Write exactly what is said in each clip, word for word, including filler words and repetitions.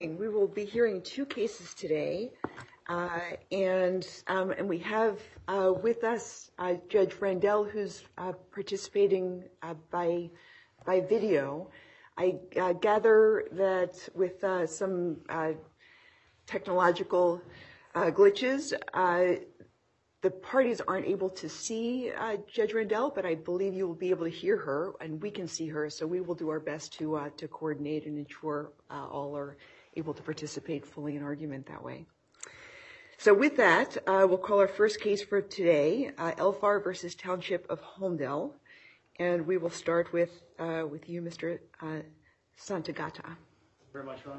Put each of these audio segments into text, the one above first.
We will be hearing two cases today, uh, and um, and we have uh, with us uh, Judge Randell, who's uh, participating uh, by by video. I uh, gather that with uh, some uh, technological uh, glitches, uh, the parties aren't able to see uh, Judge Randell, but I believe you will be able to hear her, and we can see her. So we will do our best to uh, to coordinate and ensure uh, all are able to participate fully in argument that way. So with that, uh, we'll call our first case for today, uh, Elfar versus Township of Holmdel. And we will start with uh, with you, Mister Uh, Santagata. Thank you very much, Ron.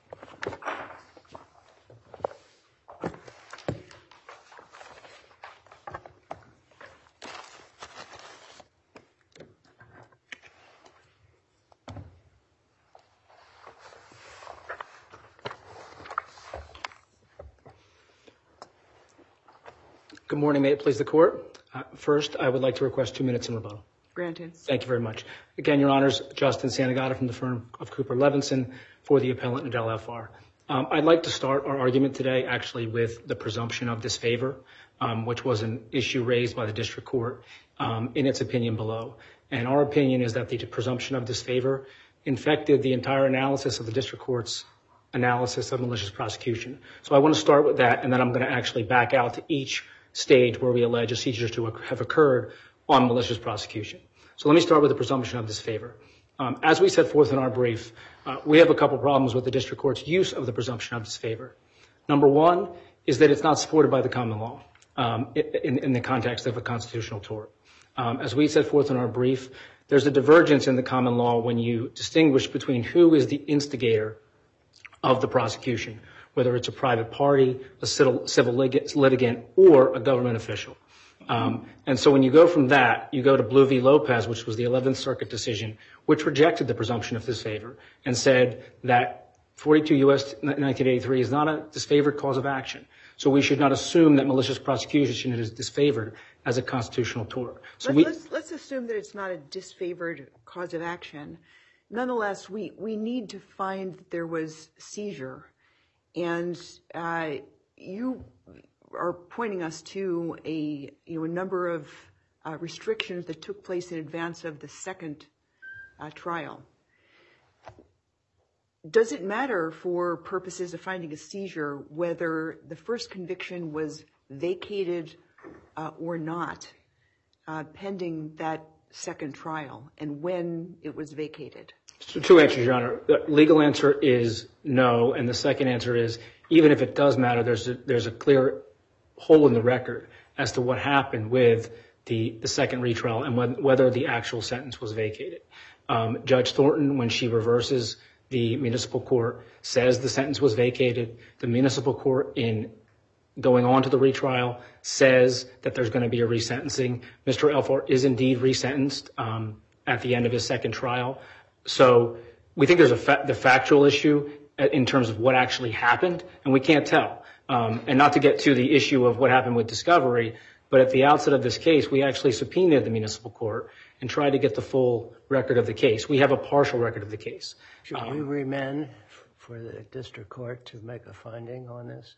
Good morning. May it please the court. Uh, first, I would like to request two minutes in rebuttal. Granted. Thank you very much. Again, Your Honors, Justin Santagata from the firm of Cooper Levinson for the appellant Nadel Elfar. Um, I'd like to start our argument today actually with the presumption of disfavor, um, which was an issue raised by the district court um, in its opinion below. And our opinion is that the presumption of disfavor infected the entire analysis of the district court's analysis of malicious prosecution. So I want to start with that, and then I'm going to actually back out to each stage where we allege a seizure to have occurred on malicious prosecution. So let me start with the presumption of disfavor. Um, as we set forth in our brief, uh, we have a couple problems with the district court's use of the presumption of disfavor. Number one is that it's not supported by the common law um, in, in the context of a constitutional tort. Um, as we set forth in our brief, there's a divergence in the common law when you distinguish between who is the instigator of the prosecution, whether it's a private party, a civil, civil litigant, or a government official. Um, and so when you go from that, you go to Blue v. Lopez, which was the eleventh Circuit decision, which rejected the presumption of disfavor and said that forty-two U S nineteen eighty-three is not a disfavored cause of action. So we should not assume that malicious prosecution is disfavored as a constitutional tort. So let's, we, let's, let's assume that it's not a disfavored cause of action. Nonetheless, we, we need to find that there was seizure. And uh, you are pointing us to a you know a number of uh, restrictions that took place in advance of the second uh, trial. Does it matter for purposes of finding a seizure whether the first conviction was vacated uh, or not, uh, pending that second trial, and when it was vacated? So two answers, Your Honor. The legal answer is no, and the second answer is even if it does matter, there's a, there's a clear hole in the record as to what happened with the, the second retrial and when, whether the actual sentence was vacated. Um, Judge Thornton, when she reverses the municipal court, says the sentence was vacated. The municipal court, in going on to the retrial, says that there's going to be a resentencing. Mister Elfar is indeed resentenced um, at the end of his second trial. So we think there's a fa- the factual issue in terms of what actually happened, and we can't tell. Um, and not to get to the issue of what happened with discovery, but at the outset of this case, we actually subpoenaed the municipal court and tried to get the full record of the case. We have a partial record of the case. Should um, we remand for the district court to make a finding on this?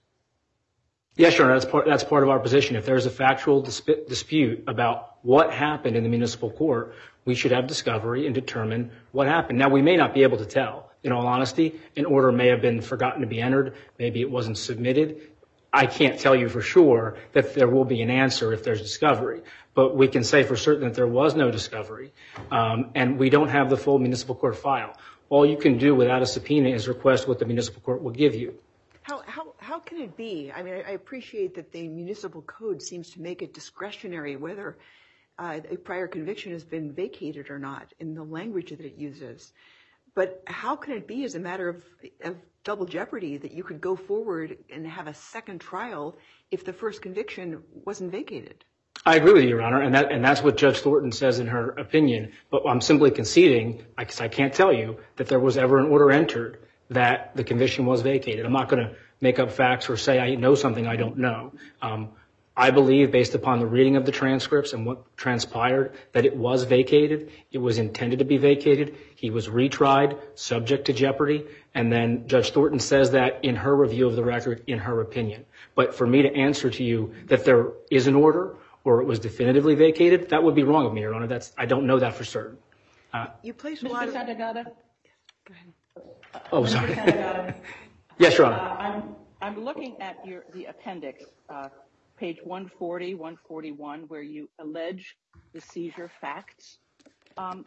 Yes, Your Honor, that's part, that's part of our position. If there's a factual dis- dispute about what happened in the municipal court, we should have discovery and determine what happened. Now, we may not be able to tell. In all honesty, an order may have been forgotten to be entered. Maybe it wasn't submitted. I can't tell you for sure that there will be an answer if there's discovery, but we can say for certain that there was no discovery, um, and we don't have the full municipal court file. All you can do without a subpoena is request what the municipal court will give you. How, how, how can it be? I mean, I appreciate that the municipal code seems to make it discretionary whether uh, a prior conviction has been vacated or not in the language that it uses. But how can it be as a matter of, of double jeopardy that you could go forward and have a second trial if the first conviction wasn't vacated? I agree with you, Your Honor, and that and that's what Judge Thornton says in her opinion. But I'm simply conceding, because I can't tell you, that there was ever an order entered that the conviction was vacated. I'm not going to make up facts or say I know something I don't know. Um, I believe, based upon the reading of the transcripts and what transpired, that it was vacated. It was intended to be vacated. He was retried, subject to jeopardy, and then Judge Thornton says that in her review of the record, in her opinion. But for me to answer to you that there is an order or it was definitively vacated, that would be wrong of me, Your Honor. That's, I don't know that for certain. Uh, You placed a Mister lot of... Santagata? Go ahead. oh, sorry. Mister Santagata, Yes, Your uh, Honor. I'm, I'm looking at your, the appendix, uh, page one forty, one forty-one, where you allege the seizure facts. Um,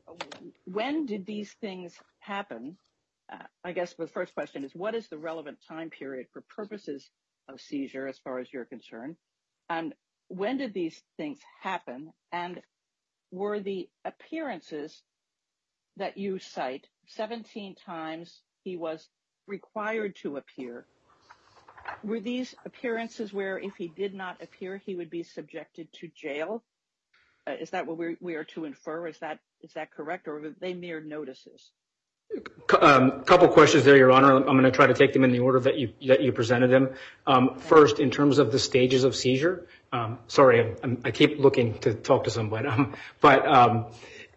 when did these things happen? Uh, I guess the first question is, what is the relevant time period for purposes of seizure as far as you're concerned? And when did these things happen? And were the appearances that you cite, seventeen times he was required to appear, were these appearances where if he did not appear, he would be subjected to jail? Uh, is that what we're, we are to infer? Is that is that correct, or were they mere notices? A um, couple questions there, Your Honor. I'm going to try to take them in the order that you that you presented them. Um, first, in terms of the stages of seizure, um, sorry, I'm, I keep looking to talk to somebody, um, but um,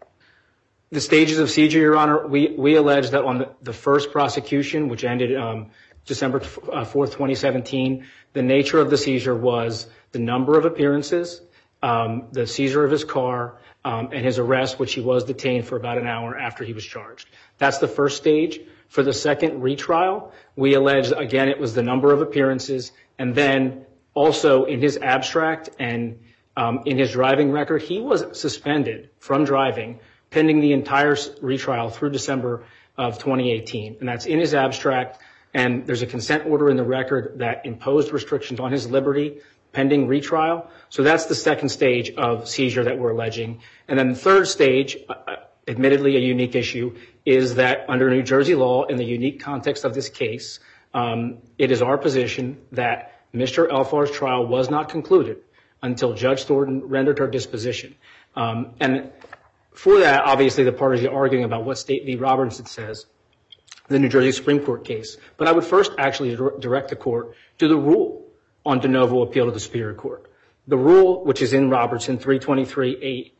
the stages of seizure, Your Honor, we, we allege that on the, the first prosecution, which ended um, December fourth, twenty seventeen, the nature of the seizure was the number of appearances, um, the seizure of his car, um, and his arrest, which he was detained for about an hour after he was charged. That's the first stage. For the second retrial, we allege, again, it was the number of appearances, and then also in his abstract and um, in his driving record, he was suspended from driving pending the entire retrial through December of twenty eighteen. And that's in his abstract, and there's a consent order in the record that imposed restrictions on his liberty pending retrial. So that's the second stage of seizure that we're alleging. And then the third stage, uh, admittedly a unique issue, is that under New Jersey law, in the unique context of this case, um, it is our position that Mister Elfar's trial was not concluded until Judge Thornton rendered her disposition. Um, and for that, obviously, the parties are arguing about what State v. Robertson says, the New Jersey Supreme Court case. But I would first actually direct the court to the rule on de novo appeal to the Superior Court. The rule, which is in Robertson three twenty-three eight,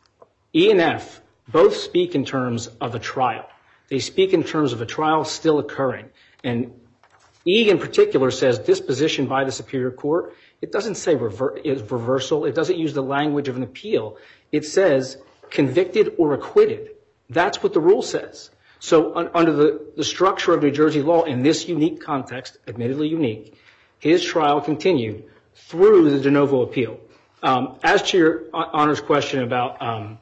E and F both speak in terms of a trial. They speak in terms of a trial still occurring. And E in particular says disposition by the Superior Court. It doesn't say rever- reversal. It doesn't use the language of an appeal. It says convicted or acquitted. That's what the rule says. So un- under the, the structure of New Jersey law in this unique context, admittedly unique, his trial continued through the de novo appeal. Um, as to your Honor's question about um,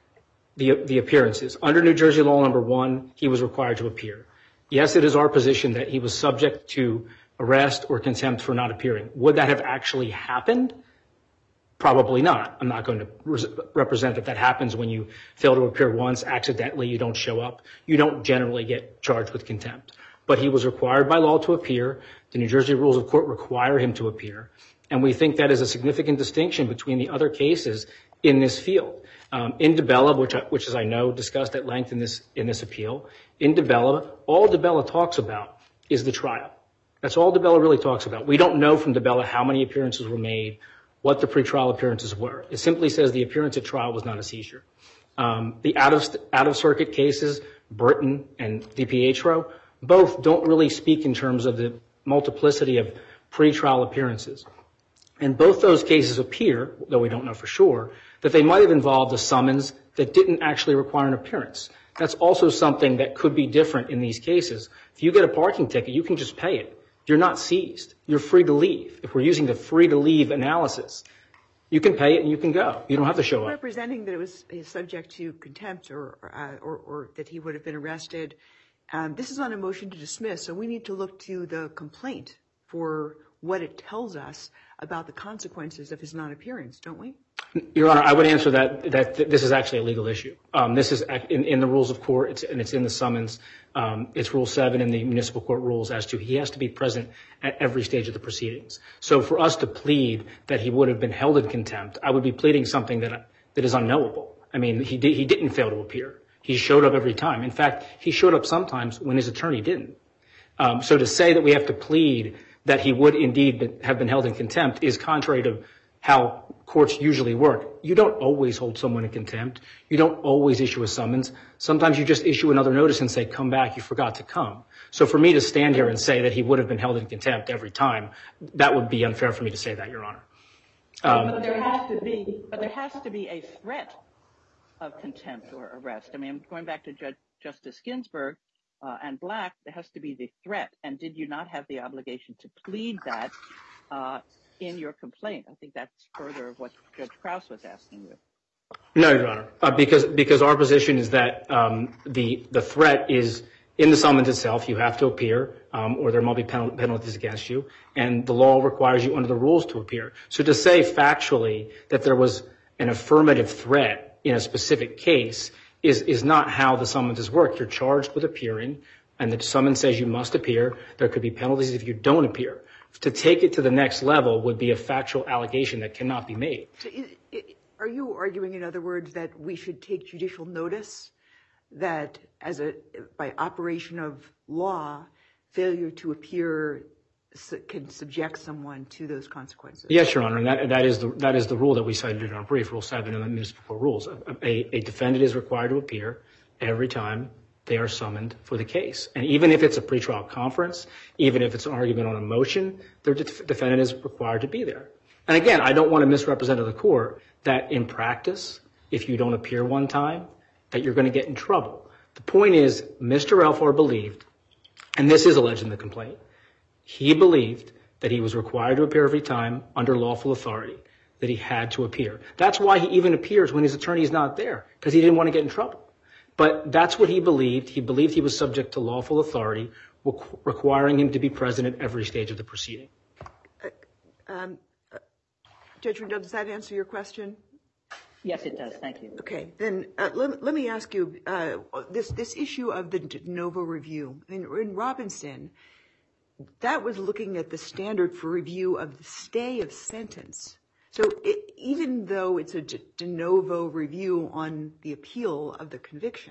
the, the appearances, under New Jersey law number one, he was required to appear. Yes, it is our position that he was subject to arrest or contempt for not appearing. Would that have actually happened? Probably not. I'm not going to re- represent that that happens when you fail to appear once, accidentally, you don't show up. You don't generally get charged with contempt. But he was required by law to appear. The New Jersey rules of court require him to appear. And we think that is a significant distinction between the other cases in this field. Um, in DeBella, which, I, which as I know, discussed at length in this, in this appeal, in DeBella, all DeBella talks about is the trial. That's all DeBella really talks about. We don't know from DeBella how many appearances were made, what the pretrial appearances were. It simply says the appearance at trial was not a seizure. Um, the out of, out of circuit cases, Britton and DiPietro, both don't really speak in terms of the multiplicity of pretrial appearances. And both those cases appear, though we don't know for sure, that they might have involved a summons that didn't actually require an appearance. That's also something that could be different in these cases. If you get a parking ticket, you can just pay it. You're not seized. You're free to leave. If we're using the free to leave analysis, you can pay it and you can go. You don't have to show up. Representing that it was subject to contempt or, uh, or, or that he would have been arrested. Um, this is on a motion to dismiss, so we need to look to the complaint for what it tells us about the consequences of his non-appearance, don't we? Your Honor, I would answer that that th- this is actually a legal issue. Um, this is in, in the rules of court, it's, and it's in the summons. Um, it's Rule seven in the municipal court rules as to he has to be present at every stage of the proceedings. So for us to plead that he would have been held in contempt, I would be pleading something that that is unknowable. I mean, he did, he didn't fail to appear. He showed up every time. In fact, he showed up sometimes when his attorney didn't. Um, so to say that we have to plead that he would indeed have been held in contempt is contrary to how courts usually work. You don't always hold someone in contempt. You don't always issue a summons. Sometimes you just issue another notice and say, come back, you forgot to come. So for me to stand here and say that he would have been held in contempt every time, that would be unfair for me to say that, Your Honor. Um, but there has to be, but there has to be a threat of contempt or arrest. I mean, going back to Judge, Justice Ginsburg uh, and Black, there has to be the threat. And did you not have the obligation to plead that uh, in your complaint? I think that's further of what Judge Krause was asking you. No, Your Honor, uh, because because our position is that um, the the threat is in the summons itself. You have to appear, um, or there might be pen- penalties against you, and the law requires you under the rules to appear. So to say factually that there was an affirmative threat in a specific case is is not how the summonses work. You're charged with appearing, and the summons says you must appear. There could be penalties if you don't appear. To take it to the next level would be a factual allegation that cannot be made. So it, it, are you arguing, in other words, that we should take judicial notice that as a, by operation of law, failure to appear can subject someone to those consequences? Yes, Your Honor, and that, that is the that is the rule that we cited in our brief, Rule seven in the municipal court rules. A, a, a defendant is required to appear every time they are summoned for the case. And even if it's a pretrial conference, even if it's an argument on a motion, the def- defendant is required to be there. And again, I don't want to misrepresent to the court that in practice, if you don't appear one time, that you're going to get in trouble. The point is, Mister Elfar believed, and this is alleged in the complaint, he believed that he was required to appear every time under lawful authority, that he had to appear. That's why he even appears when his attorney is not there, because he didn't want to get in trouble. But that's what he believed. He believed he was subject to lawful authority, requ- requiring him to be present at every stage of the proceeding. Uh, um, uh, Judge Rendell, does that answer your question? Yes, it does. Thank you. Okay, then uh, let, let me ask you uh, this this issue of the de novo review. In, in Robinson, that was looking at the standard for review of the stay of sentence. So it, even though it's a de, de novo review on the appeal of the conviction,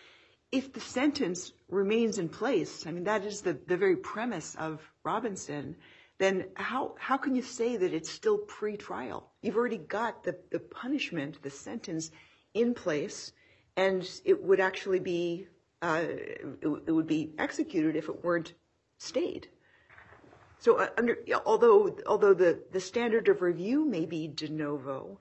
if the sentence remains in place, I mean, that is the, the very premise of Robinson, then how, how can you say that it's still pre-trial? You've already got the, the punishment, the sentence in place, and it would actually be, uh, it, it would be executed if it weren't stayed. So uh, under, although although the, the standard of review may be de novo,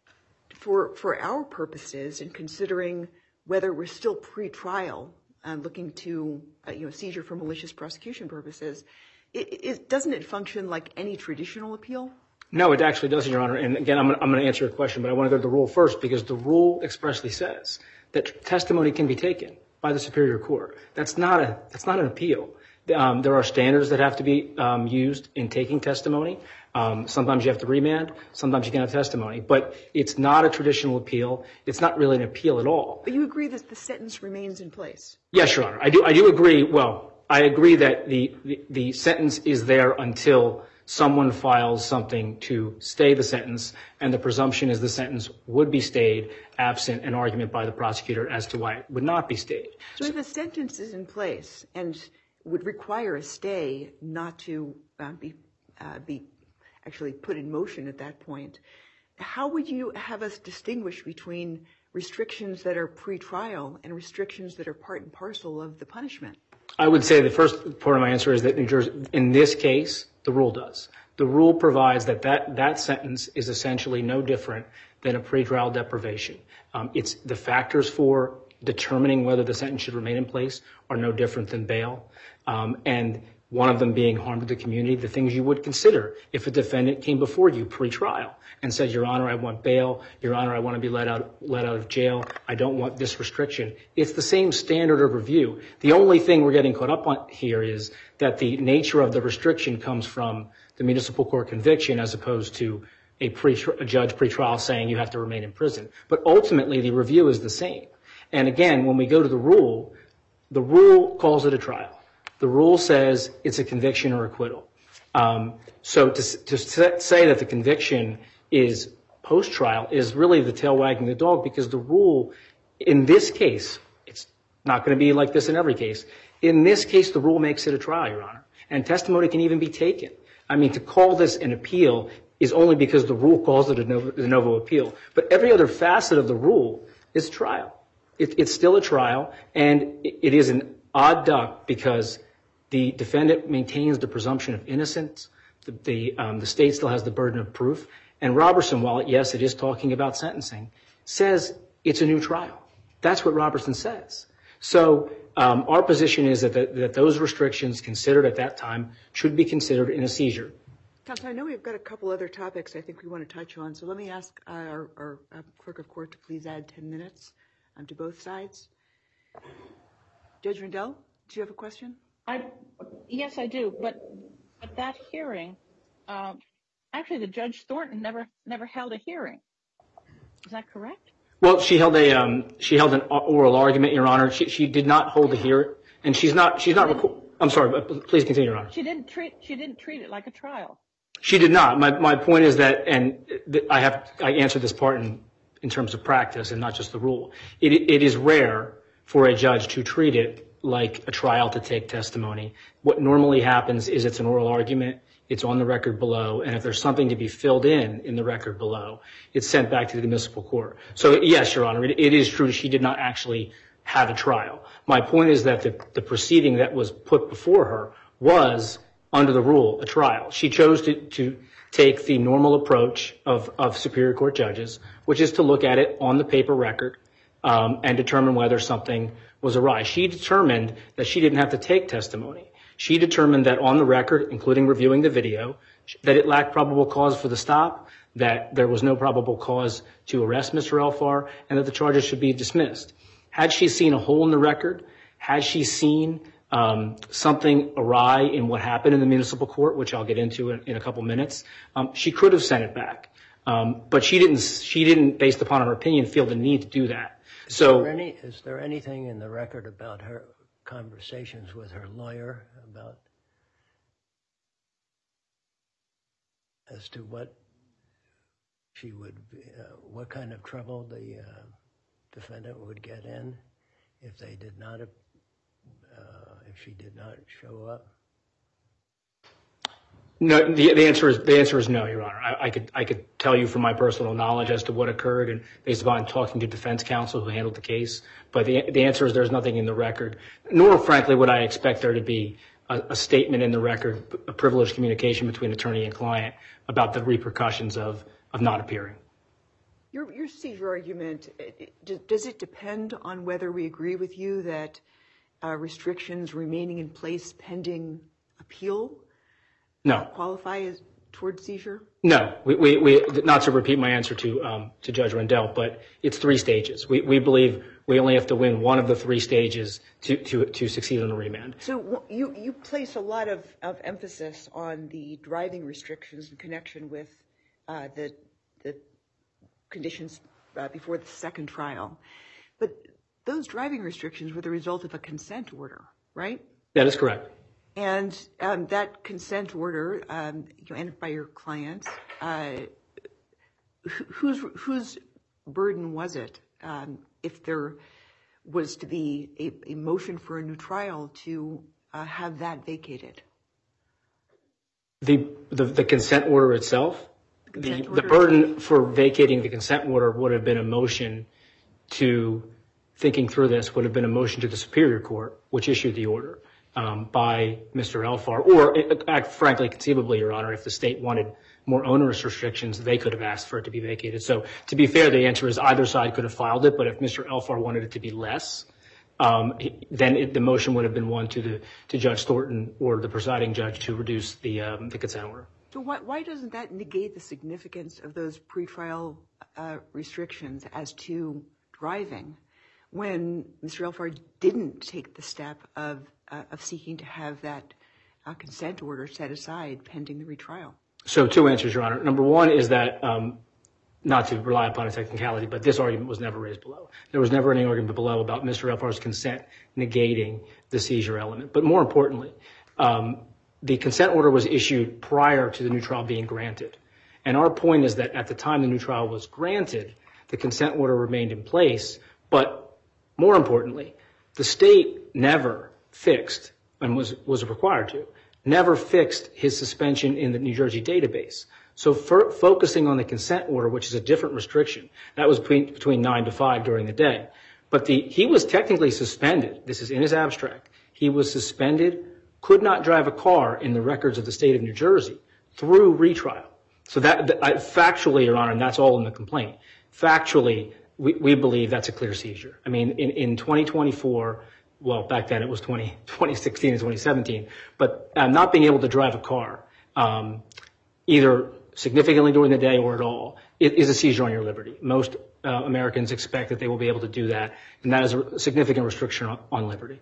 for for our purposes in considering whether we're still pre-trial and looking to uh, you know seizure for malicious prosecution purposes, it, it doesn't it function like any traditional appeal? No, it actually doesn't, Your Honor. And again, I'm I'm going to answer your question, but I want to go to the rule first because the rule expressly says that testimony can be taken by the Superior Court. That's not a that's not an appeal. Um, there are standards that have to be um, used in taking testimony. Um, sometimes you have to remand. Sometimes you can have testimony. But it's not a traditional appeal. It's not really an appeal at all. But you agree that the sentence remains in place? Yes, Your Honor. I do. I do agree. Well, I agree that the, the, the sentence is there until someone files something to stay the sentence, and the presumption is the sentence would be stayed absent an argument by the prosecutor as to why it would not be stayed. So if a sentence is in place and would require a stay not to uh, be uh, be actually put in motion at that point, how would you have us distinguish between restrictions that are pre-trial and restrictions that are part and parcel of the punishment? I would say the first part of my answer is that New Jersey, in this case, the rule does. The rule provides that that, that sentence is essentially no different than a pre-trial deprivation. Um, it's the factors for determining whether the sentence should remain in place are no different than bail. Um, and one of them being harm to the community, the things you would consider if a defendant came before you pre-trial and said, Your Honor, I want bail. Your Honor, I want to be let out, let out of jail. I don't want this restriction. It's the same standard of review. The only thing we're getting caught up on here is that the nature of the restriction comes from the municipal court conviction as opposed to a, pre- a judge pre-trial saying you have to remain in prison. But ultimately, the review is the same. And again, when we go to the rule, the rule calls it a trial. The rule says it's a conviction or acquittal. Um, so to, to say that the conviction is post-trial is really the tail wagging the dog, because the rule in this case, it's not going to be like this in every case. In this case, the rule makes it a trial, Your Honor, and testimony can even be taken. I mean, to call this an appeal is only because the rule calls it a de novo appeal. But every other facet of the rule is trial. It, it's still a trial, and it, it is an odd duck because the defendant maintains the presumption of innocence. The, the, um, the state still has the burden of proof. And Robertson, while, it, yes, it is talking about sentencing, says it's a new trial. That's what Robertson says. So um, our position is that, the, that those restrictions considered at that time should be considered in a seizure. Counsel, I know we've got a couple other topics I think we want to touch on, so let me ask uh, our, our uh, clerk of court to please add ten minutes um, to both sides. Judge Rendell, do you have a question? I, yes, I do. But at that hearing, um, actually, the Judge Thornton never never held a hearing. Is that correct? Well, she held a um, she held an oral argument, Your Honor. She she did not hold a hearing, and she's not she's not. Reco- I'm sorry, but please continue, Your Honor. She didn't treat she didn't treat it like a trial. She did not. My my point is that, and I have I answered this part in in terms of practice and not just the rule. It it is rare for a judge to treat it like a trial to take testimony. What normally happens is it's an oral argument. It's on the record below, and if there's something to be filled in in the record below, it's sent back to the municipal court. So yes, Your Honor, it, it is true she did not actually have a trial. My point is that the, the proceeding that was put before her was, under the rule, a trial. She chose to, to take the normal approach of, of Superior Court judges, which is to look at it on the paper record um, and determine whether something was awry. She determined that she didn't have to take testimony. She determined that on the record, including reviewing the video, that it lacked probable cause for the stop, that there was no probable cause to arrest Mister Elfar, and that the charges should be dismissed. Had she seen a hole in the record, had she seen um, something awry in what happened in the municipal court, which I'll get into in, in a couple minutes, um, she could have sent it back. Um, but she didn't, she didn't, based upon her opinion, feel the need to do that. So, is there, any, is there anything in the record about her conversations with her lawyer about as to what she would, uh, what kind of trouble the uh, defendant would get in if they did not, uh, if she did not show up? No, the, the answer is the answer is no, Your Honor. I, I could I could tell you from my personal knowledge as to what occurred and based upon talking to defense counsel who handled the case. But the the answer is there's nothing in the record, nor frankly would I expect there to be a, a statement in the record, a privileged communication between attorney and client about the repercussions of of not appearing. Your your seizure argument, does it depend on whether we agree with you that uh, restrictions remaining in place pending appeal No. qualify as towards seizure? No, we, we, we, not to repeat my answer to um, to Judge Rendell, but it's three stages. We we believe we only have to win one of the three stages to to, to succeed on a remand. So you you place a lot of, of emphasis on the driving restrictions in connection with uh, the the conditions uh, before the second trial, but those driving restrictions were the result of a consent order, right? That is correct. And um, that consent order, um, you know, entered by your client, uh, whose whose burden was it um, if there was to be a, a motion for a new trial to uh, have that vacated? The the, the consent order itself, the, Consent the order. burden for vacating the consent order would have been a motion to, thinking through this, would have been a motion to the Superior Court, which issued the order. Um, by Mister Elfar, or uh, frankly, conceivably, Your Honor, if the state wanted more onerous restrictions, they could have asked for it to be vacated. So to be fair, the answer is either side could have filed it, but if Mister Elfar wanted it to be less, um, then it, the motion would have been one to the to Judge Thornton or the presiding judge to reduce the um, the consent order. So why, why doesn't that negate the significance of those pretrial uh, restrictions as to driving when Mister Elfar didn't take the step of Uh, of seeking to have that uh, consent order set aside pending the retrial? So two answers, Your Honor. Number one is that, um, not to rely upon a technicality, but this argument was never raised below. There was never any argument below about Mister Elfar's consent negating the seizure element. But more importantly, um, the consent order was issued prior to the new trial being granted. And our point is that at the time the new trial was granted, the consent order remained in place. But more importantly, the state never fixed and was, was required to never fixed his suspension in the New Jersey database. So for focusing on the consent order, which is a different restriction, that was between, between nine to five during the day. But the, he was technically suspended. This is in his abstract. He was suspended, could not drive a car in the records of the state of New Jersey through retrial. So that, that I, factually, Your Honor, and that's all in the complaint, factually, we, we believe that's a clear seizure. I mean, in, in twenty twenty-four, well, back then it was twenty, twenty sixteen and twenty seventeen, but uh, not being able to drive a car, um, either significantly during the day or at all, it is a seizure on your liberty. Most uh, Americans expect that they will be able to do that, and that is a significant restriction on, on liberty.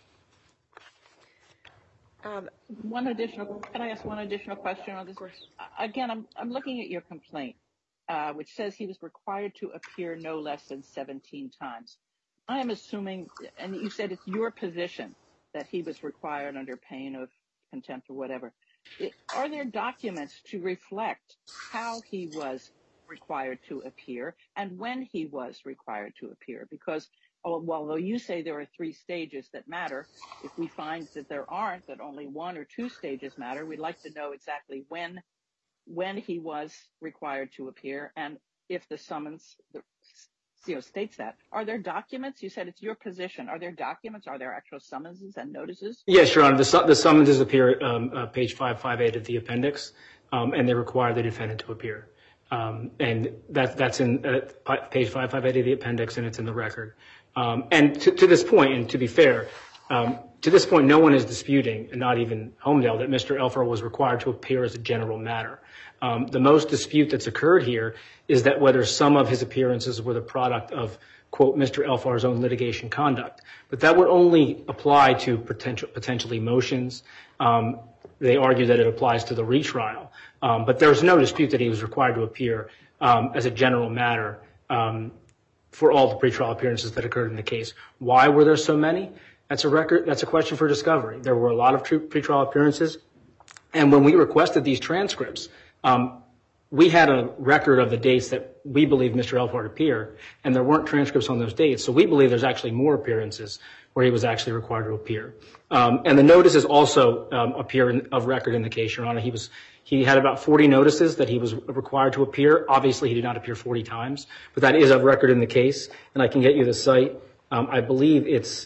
Um, one additional, can I ask one additional question on this? Of course. Uh, again, I'm, I'm looking at your complaint, uh, which says he was required to appear no less than seventeen times. I am assuming, and you said it's your position that he was required under pain of contempt or whatever. It, are there documents to reflect how he was required to appear and when he was required to appear? Because although you say there are three stages that matter, if we find that there aren't, that only one or two stages matter, we'd like to know exactly when when he was required to appear and if the summons you know, states that. Are there documents? You said it's your position. Are there documents? Are there actual summonses and notices? Yes, Your Honor. The, su- the summonses appear at um, uh, page five fifty-eight of the appendix, um, and they require the defendant to appear. Um, and that, that's in uh, page five fifty-eight of the appendix, and it's in the record. Um, and to, to this point, and to be fair, um, to this point, no one is disputing, and not even Homedale, that Mister Elfar was required to appear as a general matter. Um, the most dispute that's occurred here is that whether some of his appearances were the product of, quote, Mister Elfar's own litigation conduct. But that would only apply to potential, potentially motions. Um, they argue that it applies to the retrial. Um, but there's no dispute that he was required to appear um, as a general matter um, for all the pretrial appearances that occurred in the case. Why were there so many? That's a record. That's a question for discovery. There were a lot of pretrial appearances. And when we requested these transcripts, um, we had a record of the dates that we believe Mister Elfar appeared, and there weren't transcripts on those dates. So we believe there's actually more appearances where he was actually required to appear. Um, and the notices also um, appear in, of record in the case, Your Honor. He was he had about forty notices that he was required to appear. Obviously, he did not appear forty times, but that is of record in the case. And I can get you the site. Um, I believe it's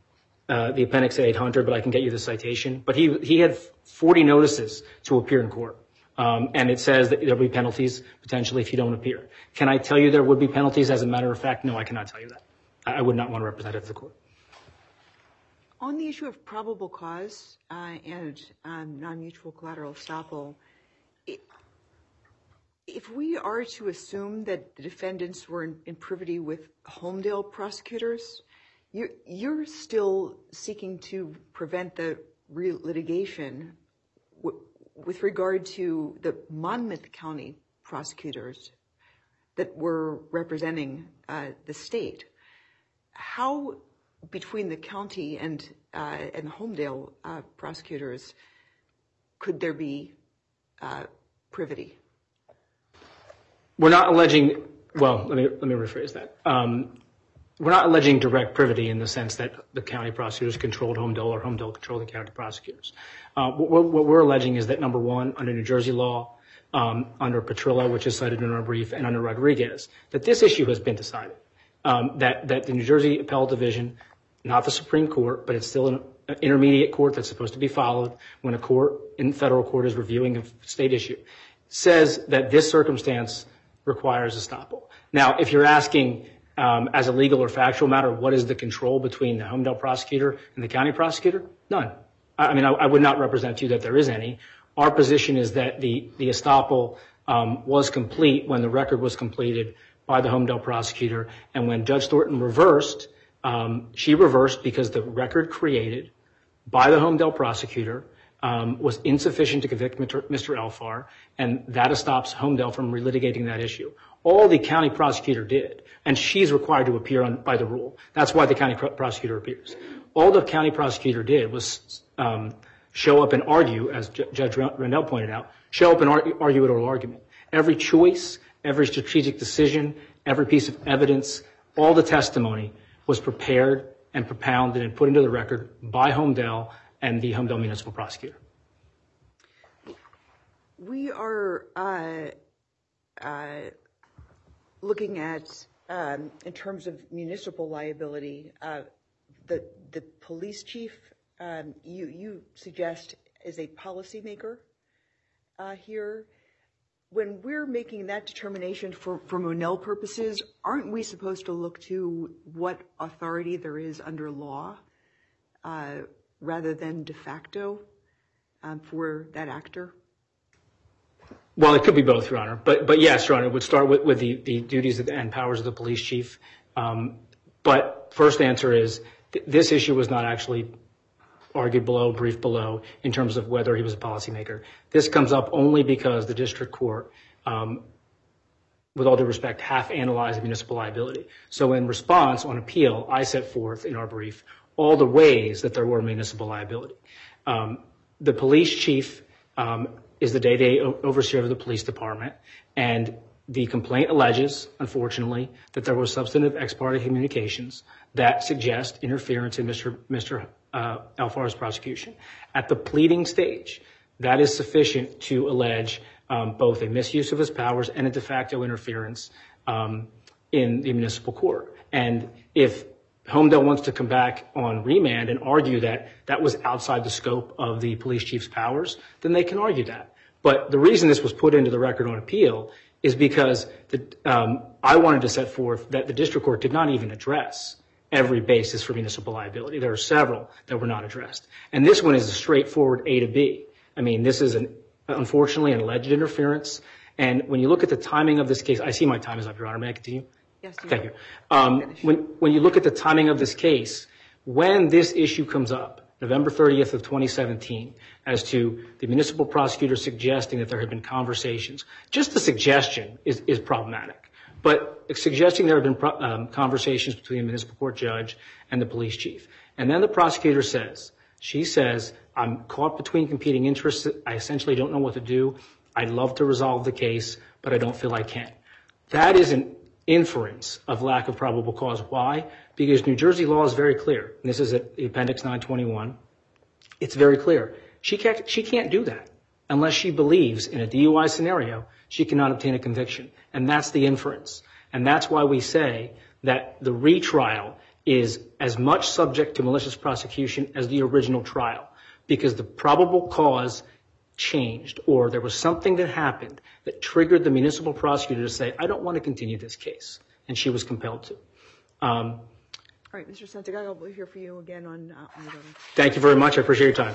uh, the appendix at eight hundred, but I can get you the citation. But he he had forty notices to appear in court. Um, and it says that there'll be penalties potentially if you don't appear. Can I tell you there would be penalties? As a matter of fact, no, I cannot tell you that. I, I would not want to represent it to the court. On the issue of probable cause uh, and um, non-mutual collateral estoppel, it, if we are to assume that the defendants were in, in privity with Homedale prosecutors, you're, you're still seeking to prevent the re-litigation w- with regard to the Monmouth County prosecutors that were representing uh, the state. How, between the county and uh, and Homedale uh, prosecutors, could there be uh, privity? We're not alleging. Well, let me let me rephrase that. Um, we're not alleging direct privity in the sense that the county prosecutors controlled Homedale or Homedale controlled the county prosecutors. Uh, what, we're, what we're alleging is that, number one, under New Jersey law, um, under Petrillo, which is cited in our brief, and under Rodriguez, that this issue has been decided. Um, that, that the New Jersey Appellate Division, not the Supreme Court, but it's still an, an intermediate court that's supposed to be followed when a court in federal court is reviewing a state issue, says that this circumstance requires estoppel. Now, if you're asking um, as a legal or factual matter, what is the control between the Homedale prosecutor and the county prosecutor? None. I, I mean, I, I would not represent to you that there is any. Our position is that the, the estoppel um, was complete when the record was completed by the Homedale prosecutor, and when Judge Thornton reversed, um, she reversed because the record created by the Homedale prosecutor um, was insufficient to convict Mister Elfar, and that stops Homedale from relitigating that issue. All the county prosecutor did, and she's required to appear on, by the rule. That's why the county pro- prosecutor appears. All the county prosecutor did was um, show up and argue, as J- Judge Rendell pointed out, show up and ar- argue an oral argument. Every choice, every strategic decision, every piece of evidence, all the testimony was prepared and propounded and put into the record by Homedale and the Homedale municipal prosecutor. we are uh, uh, looking at, um, in terms of municipal liability, uh, the the police chief, um, you, you suggest, is a policymaker uh, here. When we're making that determination for, for Monell purposes, aren't we supposed to look to what authority there is under law uh, rather than de facto um, for that actor? Well, it could be both, Your Honor. But but yes, Your Honor, it would start with, with the, the duties and powers of the police chief. Um, but first answer is th- this issue was not actually argued below, briefed below, in terms of whether he was a policymaker. This comes up only because the district court, um, with all due respect, half-analyzed municipal liability. So in response, on appeal, I set forth in our brief all the ways that there were municipal liability. Um, the police chief um, is the day-to-day o- overseer of the police department, and the complaint alleges, unfortunately, that there was substantive ex parte communications that suggest interference in Mister Mister Uh, Alfar's prosecution. At the pleading stage, that is sufficient to allege um, both a misuse of his powers and a de facto interference um, in the municipal court. And if Homedale wants to come back on remand and argue that that was outside the scope of the police chief's powers, then they can argue that. But the reason this was put into the record on appeal is because the, um, I wanted to set forth that the district court did not even address every basis for municipal liability. There are several that were not addressed. And this one is a straightforward A to B. I mean, this is, an, unfortunately, an alleged interference. And when you look at the timing of this case, I see my time is up, Your Honor. May I continue? Yes, you Thank you. Um, when, when you look at the timing of this case, when this issue comes up, November thirtieth of twenty seventeen, as to the municipal prosecutor suggesting that there had been conversations, just the suggestion is, is problematic. But suggesting there have been um, conversations between the municipal court judge and the police chief. And then the prosecutor says, she says, I'm caught between competing interests. I essentially don't know what to do. I'd love to resolve the case, but I don't feel I can. That is an inference of lack of probable cause. Why? Because New Jersey law is very clear. And this is at the Appendix nine twenty-one. It's very clear. She can't, she can't do that unless she believes in a D U I scenario she cannot obtain a conviction. And that's the inference. And that's why we say that the retrial is as much subject to malicious prosecution as the original trial, because the probable cause changed, or there was something that happened that triggered the municipal prosecutor to say, I don't want to continue this case. And she was compelled to. Um, All right, Mister Santiago, we'll hear from you again on, uh, on the voting. Thank you very much. I appreciate your time.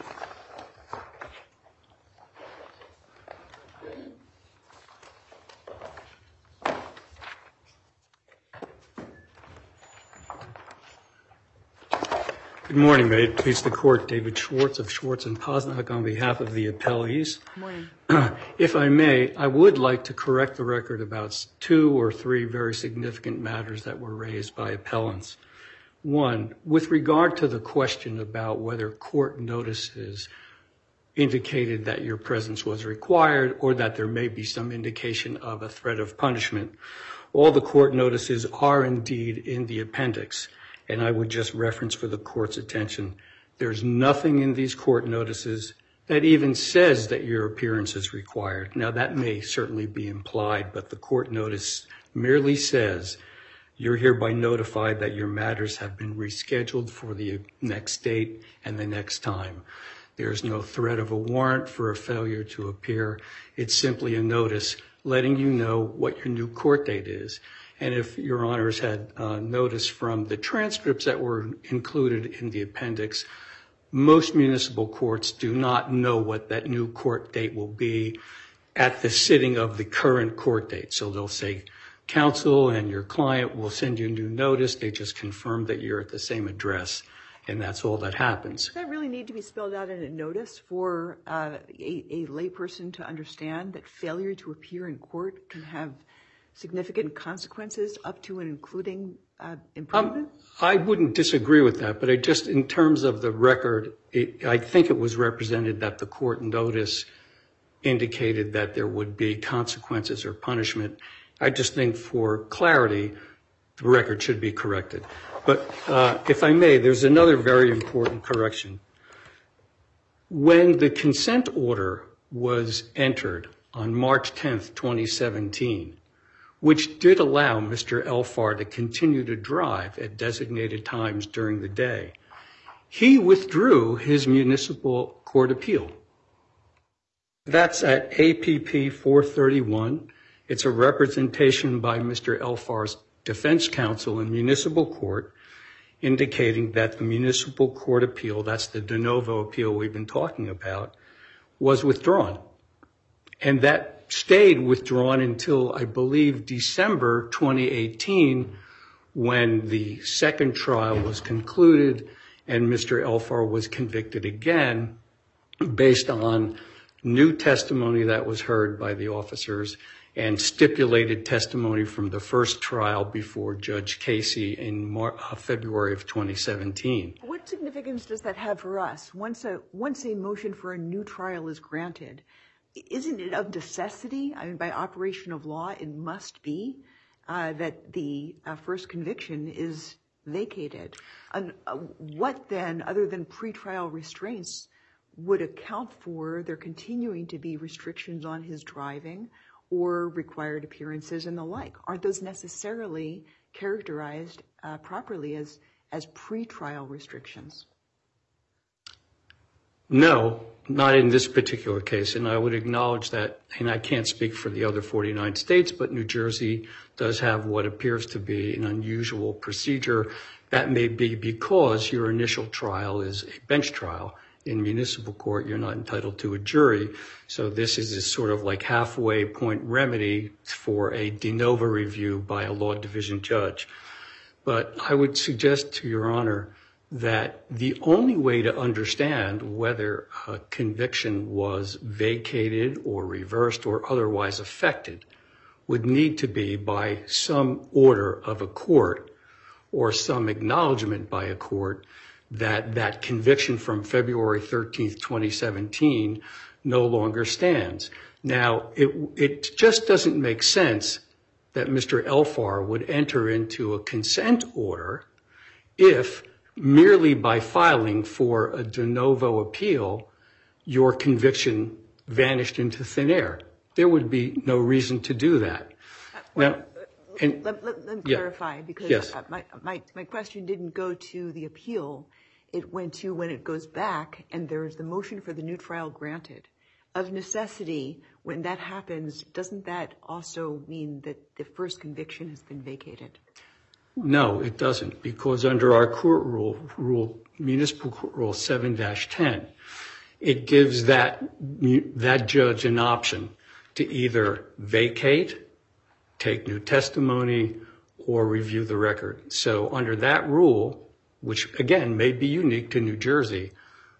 Good morning. May it please the court. David Schwartz of Schwartz and Posnack on behalf of the appellees. Good morning. If I may, I would like to correct the record about two or three very significant matters that were raised by appellants. One, with regard to the question about whether court notices indicated that your presence was required or that there may be some indication of a threat of punishment, all the court notices are indeed in the appendix. And I would just reference for the court's attention, there's nothing in these court notices that even says that your appearance is required. Now, that may certainly be implied, but the court notice merely says you're hereby notified that your matters have been rescheduled for the next date and the next time. There's no threat of a warrant for a failure to appear. It's simply a notice letting you know what your new court date is. And if your honors had uh, noticed from the transcripts that were included in the appendix, most municipal courts do not know what that new court date will be at the sitting of the current court date. So they'll say, counsel and your client will send you a new notice. They just confirm that you're at the same address, and that's all that happens. Does that really need to be spelled out in a notice for uh, a, a layperson to understand that failure to appear in court can have significant consequences up to and including uh, imprisonment? Um, I wouldn't disagree with that, but I just, in terms of the record, it, I think it was represented that the court notice indicated that there would be consequences or punishment. I just think for clarity, the record should be corrected. But uh, if I may, there's another very important correction. When the consent order was entered on March tenth, twenty seventeen, which did allow Mister Elfar to continue to drive at designated times during the day, he withdrew his municipal court appeal. That's at A P P four thirty-one. It's a representation by Mister Elfar's defense counsel in municipal court indicating that the municipal court appeal, that's the de novo appeal we've been talking about, was withdrawn. And that stayed withdrawn until, I believe, December twenty eighteen, when the second trial was concluded and Mister Elfar was convicted again based on new testimony that was heard by the officers and stipulated testimony from the first trial before Judge Casey in Mar- uh, February of twenty seventeen. What significance does that have for us? Once a once a motion for a new trial is granted, isn't it of necessity? I mean, by operation of law, it must be uh, that the uh, first conviction is vacated. And uh, what then, other than pretrial restraints, would account for there continuing to be restrictions on his driving or required appearances and the like? Aren't those necessarily characterized uh, properly as, as pretrial restrictions? No, not in this particular case, and I would acknowledge that, and I can't speak for the other forty-nine states, but New Jersey does have what appears to be an unusual procedure. That may be because your initial trial is a bench trial. In municipal court, you're not entitled to a jury, so this is a sort of like halfway point remedy for a de novo review by a law division judge. But I would suggest to Your Honor that the only way to understand whether a conviction was vacated or reversed or otherwise affected would need to be by some order of a court or some acknowledgement by a court that that conviction from February thirteenth, twenty seventeen no longer stands. Now, it, it just doesn't make sense that Mister Elfar would enter into a consent order if merely by filing for a de novo appeal, your conviction vanished into thin air. There would be no reason to do that. Now, and, let, let, let me yeah. clarify, because Yes. my, my, my question didn't go to the appeal. It went to when it goes back and there's the motion for the new trial granted. Of necessity, when that happens, doesn't that also mean that the first conviction has been vacated? No, it doesn't, because under our court rule, rule municipal court rule seven dash ten, it gives that, that judge an option to either vacate, take new testimony, or review the record. So under that rule, which again may be unique to New Jersey,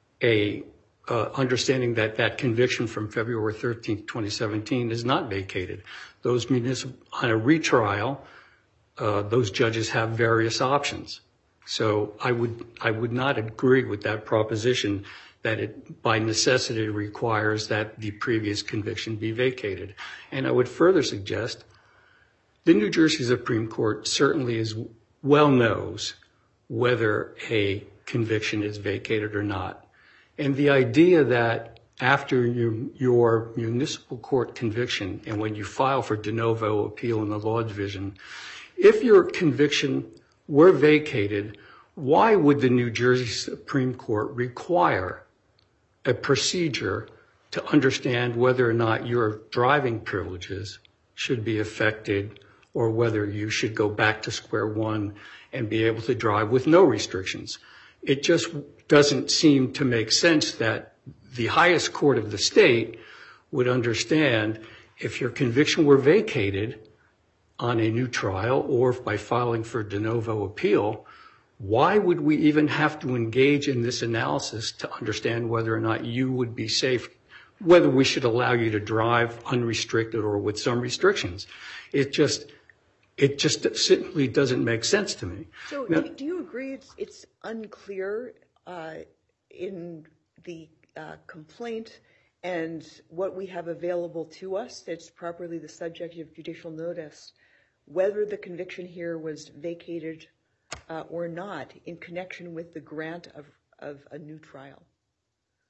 a uh, understanding that that conviction from February thirteenth, twenty seventeen is not vacated. Those municipal, on a retrial, uh, those judges have various options. So I would, I would not agree with that proposition that it by necessity requires that the previous conviction be vacated. And I would further suggest the New Jersey Supreme Court certainly is well knows whether a conviction is vacated or not. And the idea that after you, your municipal court conviction and when you file for de novo appeal in the law division, if your conviction were vacated, why would the New Jersey Supreme Court require a procedure to understand whether or not your driving privileges should be affected or whether you should go back to square one and be able to drive with no restrictions? It just doesn't seem to make sense that the highest court of the state would understand if your conviction were vacated on a new trial or by filing for de novo appeal, why would we even have to engage in this analysis to understand whether or not you would be safe, whether we should allow you to drive unrestricted or with some restrictions? It just, it just simply doesn't make sense to me. So now, do you agree it's, it's unclear uh, in the uh, complaint and what we have available to us that's properly the subject of judicial notice, whether the conviction here was vacated uh, or not in connection with the grant of, of a new trial?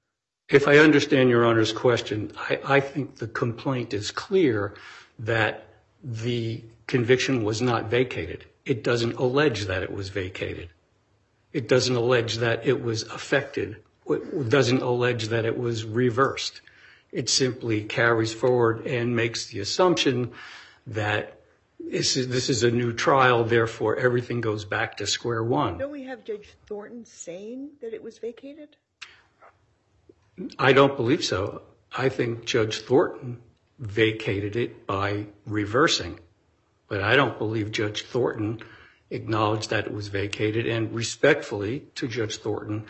If I understand Your Honor's question, I, I think the complaint is clear that the conviction was not vacated. It doesn't allege that it was vacated. It doesn't allege that it was affected. It doesn't allege that it was reversed. It simply carries forward and makes the assumption that this is, this is a new trial, therefore everything goes back to square one. Don't we have Judge Thornton saying that it was vacated? I don't believe so. I think Judge Thornton vacated it by reversing, but I don't believe Judge Thornton acknowledged that it was vacated. And respectfully to Judge Thornton,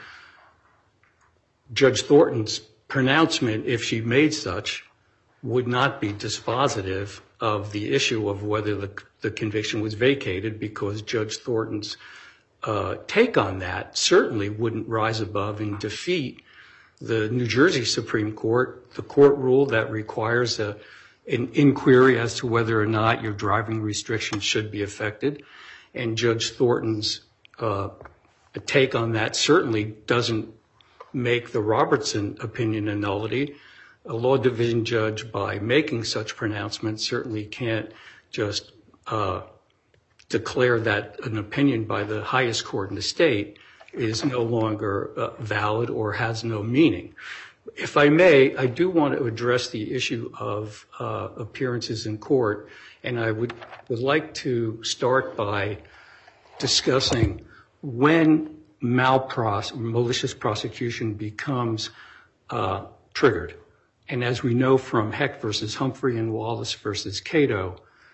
Judge Thornton's pronouncement, if she made such, would not be dispositive of the issue of whether the, the conviction was vacated, because Judge Thornton's uh, take on that certainly wouldn't rise above and defeat the New Jersey Supreme Court, the court rule that requires a, an inquiry as to whether or not your driving restrictions should be affected. And Judge Thornton's uh, take on that certainly doesn't make the Robertson opinion a nullity. A law division judge, by making such pronouncements, certainly can't just uh, declare that an opinion by the highest court in the state is no longer uh, valid or has no meaning. If I may, I do want to address the issue of uh, appearances in court, and I would, would like to start by discussing when malpros, malicious prosecution becomes uh, triggered. And as we know from Heck versus Humphrey and Wallace versus Cato,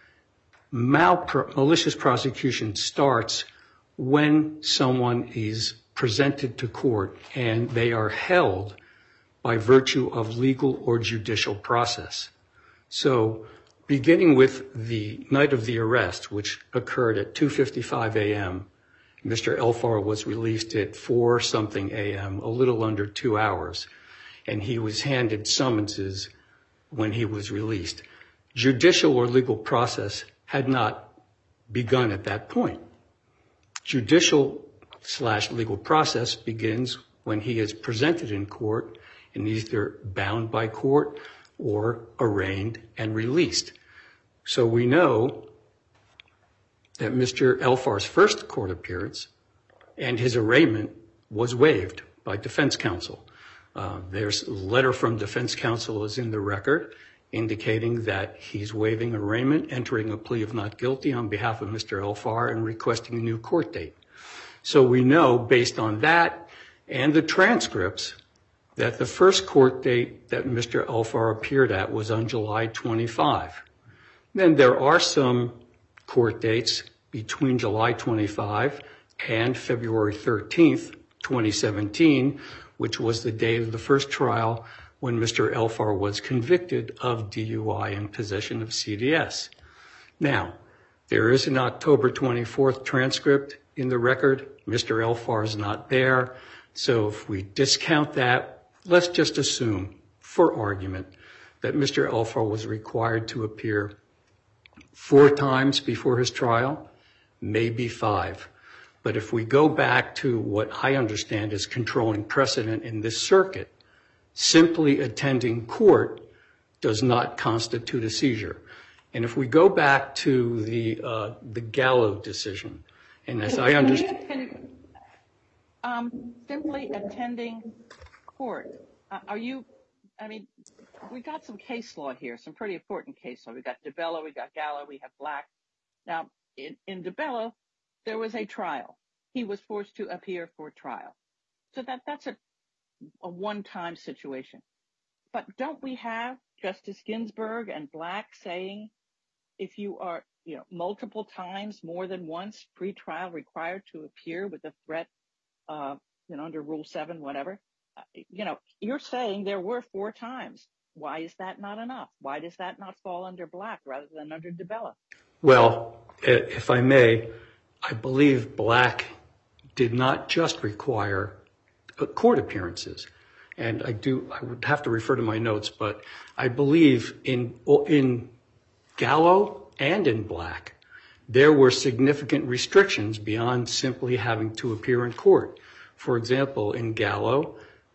malpro- malicious prosecution starts when someone is presented to court and they are held by virtue of legal or judicial process. So beginning with the night of the arrest, which occurred at two fifty-five a.m., Mister Elfar was released at four something a.m., a little under two hours, and he was handed summonses when he was released. Judicial or legal process had not begun at that point. Judicial slash legal process begins when he is presented in court and either bound by court or arraigned and released. So we know that Mister Elfar's first court appearance and his arraignment was waived by defense counsel. Uh, there's a letter from defense counsel is in the record indicating that he's waiving arraignment, entering a plea of not guilty on behalf of Mister Elfar, and requesting a new court date. So we know, based on that and the transcripts, that the first court date that Mister Elfar appeared at was on July twenty-fifth. Then there are some court dates between July twenty-fifth and February thirteenth, twenty seventeen, which was the day of the first trial when Mister Elfar was convicted of D U I and possession of C D S. Now, there is an October twenty-fourth transcript in the record. Mister Elfar is not there. So if we discount that, let's just assume, for argument, that Mister Elfar was required to appear four times before his trial, maybe five. But if we go back to what I understand is controlling precedent in this circuit, simply attending court does not constitute a seizure. And if we go back to the uh, the Gallo decision, and as I understand, um, simply attending court, uh, are you? I mean, we got some case law here, some pretty important case law. We got DiBello, we got Gallo, we have Black. Now, in, in DiBello, there was a trial. He was forced to appear for trial. So that that's a, a one-time situation. But don't we have Justice Ginsburg and Black saying if you are, you know, multiple times, more than once, pre-trial required to appear with a threat, uh, you know, under Rule seven, whatever, uh, you know, you're saying there were four times. Why is that not enough? Why does that not fall under Black rather than under DiBello? Well, if I may, I believe Black did not just require court appearances. And I do, I would have to refer to my notes, but I believe in, in Gallo and in Black, there were significant restrictions beyond simply having to appear in court. For example, in Gallo,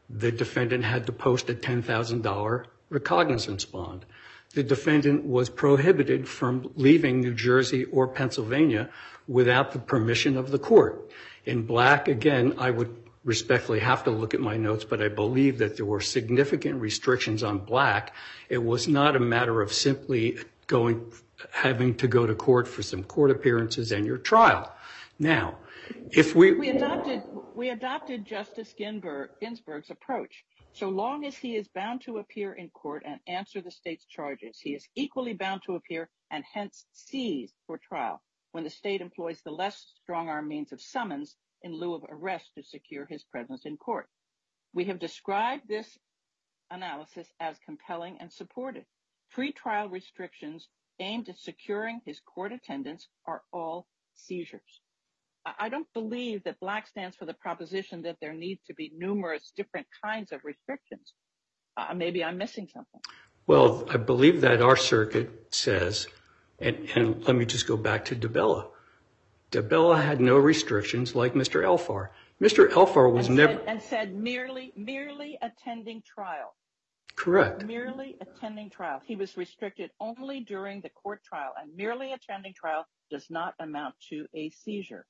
the defendant had to post a ten thousand dollars recognizance bond. The defendant was prohibited from leaving New Jersey or Pennsylvania without the permission of the court. In Black, again, I would respectfully have to look at my notes, but I believe that there were significant restrictions on Black. It was not a matter of simply going, having to go to court for some court appearances and your trial. Now, if we... We adopted, we adopted Justice Ginsburg, Ginsburg's approach. So long as he is bound to appear in court and answer the state's charges, he is equally bound to appear and hence seized for trial when the state employs the less strong-arm means of summons in lieu of arrest to secure his presence in court. We have described this analysis as compelling and supported. Pre-trial restrictions aimed at securing his court attendance are all seizures. I don't believe that Black stands for the proposition that there need to be numerous different kinds of restrictions. Uh, maybe I'm missing something. Well, I believe that our circuit says, and, and let me just go back to DiBella. DiBella had no restrictions like Mister Elfar. Mister Elfar was and never... Said, and said merely, merely attending trial. Correct. Merely attending trial. He was restricted only during the court trial, and merely attending trial does not amount to a seizure.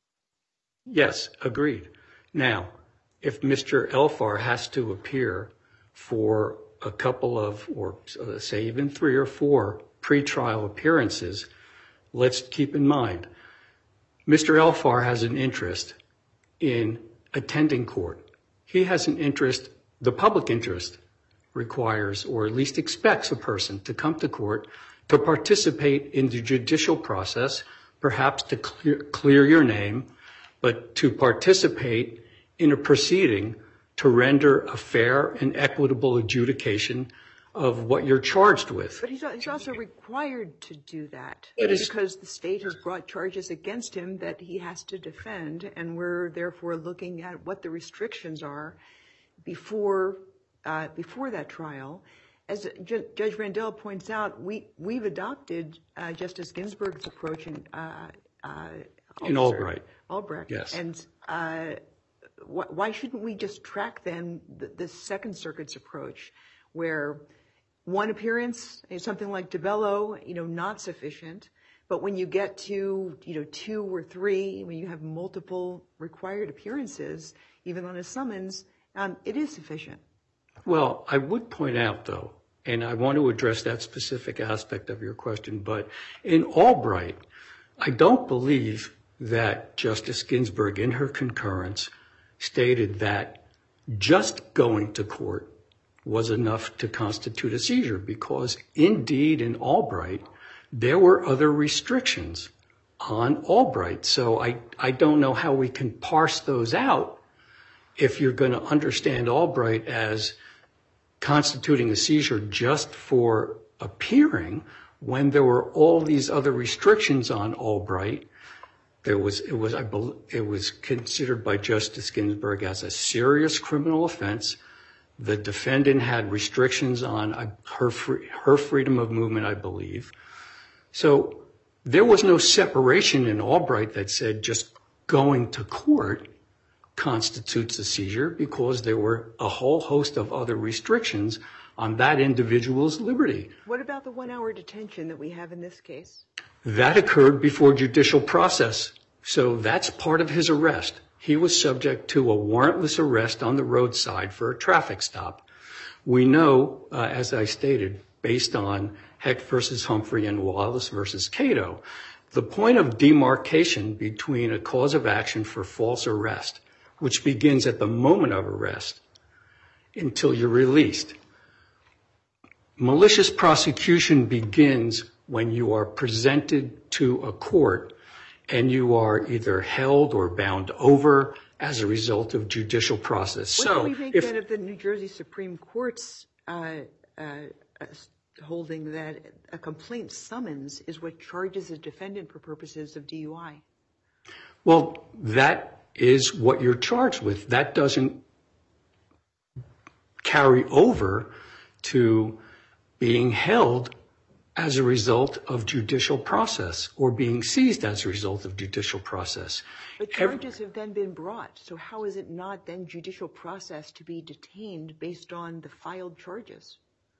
Yes, agreed. Now, if Mister Elfar has to appear for a couple of, or uh, say even three or four pretrial appearances, let's keep in mind, Mister Elfar has an interest in attending court. He has an interest, the public interest requires, or at least expects a person to come to court to participate in the judicial process, perhaps to clear, clear your name, but to participate in a proceeding to render a fair and equitable adjudication of what you're charged with. But he's, he's also required to do that is, because the state has brought charges against him that he has to defend, and we're therefore looking at what the restrictions are before uh, before that trial. As J- Judge Randell points out, we, we've adopted uh, Justice Ginsburg's approach in, uh, uh, in Albright. Albrecht. Yes. And uh, wh- why shouldn't we just track then the, the Second Circuit's approach, where one appearance is something like DiBello, you know, not sufficient, but when you get to, you know, two or three, when you have multiple required appearances, even on a summons, um, it is sufficient. Well, I would point out, though, and I want to address that specific aspect of your question, but in Albright, I don't believe that Justice Ginsburg, in her concurrence, stated that just going to court was enough to constitute a seizure, because indeed in Albright, there were other restrictions on Albright. So I, I don't know how we can parse those out if you're going to understand Albright as constituting a seizure just for appearing when there were all these other restrictions on Albright. There was, it was, I believe, it was considered by Justice Ginsburg as a serious criminal offense. The defendant had restrictions on her free, her freedom of movement, I believe. So there was no separation in Albright that said just going to court constitutes a seizure, because there were a whole host of other restrictions on that individual's liberty. What about the one-hour detention that we have in this case? That occurred before judicial process, so that's part of his arrest. He was subject to a warrantless arrest on the roadside for a traffic stop. We know, uh, as I stated, based on Heck versus Humphrey and Wallace versus Cato, the point of demarcation between a cause of action for false arrest, which begins at the moment of arrest until you're released. Malicious prosecution begins when you are presented to a court and you are either held or bound over as a result of judicial process. What so do we make if, then of the New Jersey Supreme Court's uh, uh, uh, holding that a complaint summons is what charges a defendant for purposes of D U I? Well, that is what you're charged with. That doesn't carry over to being held as a result of judicial process or being seized as a result of judicial process. But charges have then been brought, so how is it not then judicial process to be detained based on the filed charges?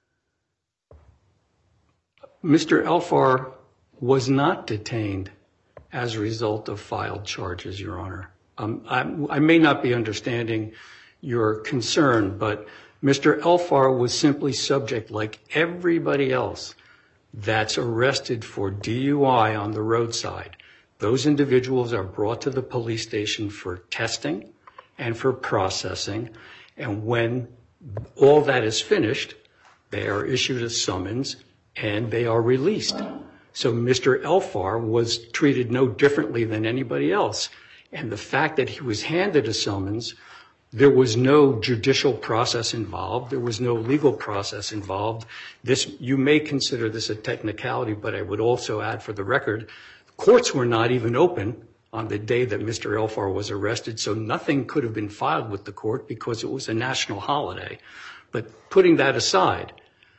Mister Elfar was not detained as a result of filed charges, Your Honor. Um, I, I may not be understanding your concern, but Mister Elfar was simply subject, like everybody else that's arrested for D U I on the roadside. Those individuals are brought to the police station for testing and for processing, and when all that is finished, they are issued a summons and they are released. So Mister Elfar was treated no differently than anybody else. And the fact that he was handed a summons, there was no judicial process involved. There was no legal process involved. This, you may consider this a technicality, but I would also add for the record, courts were not even open on the day that Mister Elfar was arrested, so nothing could have been filed with the court because it was a national holiday. But putting that aside,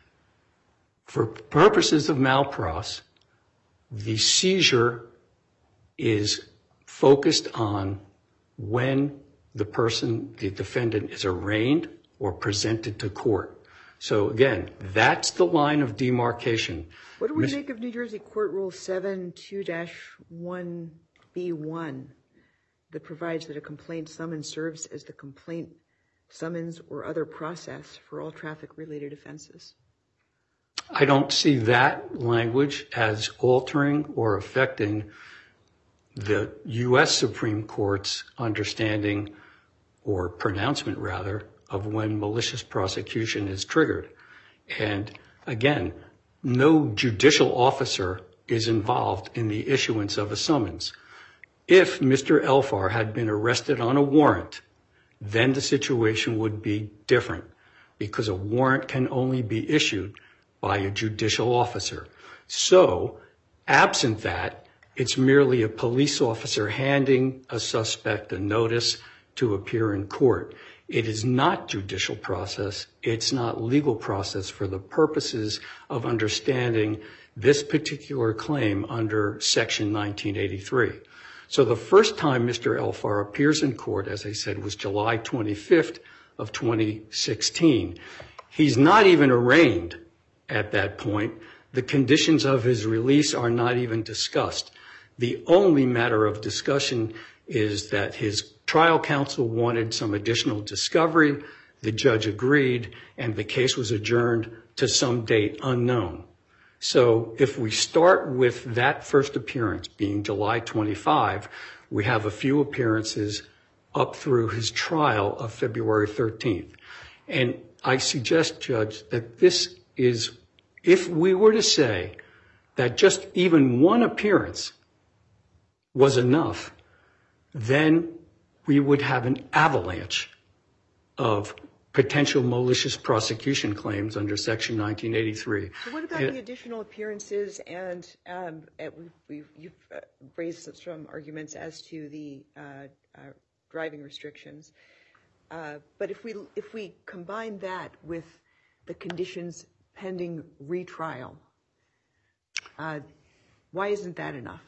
for purposes of malpros, the seizure is focused on when the person, the defendant, is arraigned or presented to court. So again, that's the line of demarcation. What do we make of New Jersey Court Rule seven two dash one B one that provides that a complaint summons serves as the complaint summons or other process for all traffic-related offenses? I don't see that language as altering or affecting the U S Supreme Court's understanding or pronouncement, rather, of when malicious prosecution is triggered. And again, no judicial officer is involved in the issuance of a summons. If Mister Elfar had been arrested on a warrant, then the situation would be different because a warrant can only be issued by a judicial officer. So, absent that, it's merely a police officer handing a suspect a notice to appear in court. It is not judicial process. It's not legal process for the purposes of understanding this particular claim under Section nineteen eighty-three. So the first time Mister Elfar appears in court, as I said, was July twenty-fifth of twenty sixteen. He's not even arraigned at that point. The conditions of his release are not even discussed. The only matter of discussion is that his trial counsel wanted some additional discovery. The judge agreed, and the case was adjourned to some date unknown. So if we start with that first appearance being July twenty-fifth, we have a few appearances up through his trial of February thirteenth. And I suggest, Judge, that this is, if we were to say that just even one appearance was enough, then we would have an avalanche of potential malicious prosecution claims under Section nineteen eighty-three. So what about the additional appearances? And um, we've, we've, you've uh, raised some arguments as to the uh, uh, driving restrictions. Uh, but if we if we combine that with the conditions pending retrial, uh, why isn't that enough?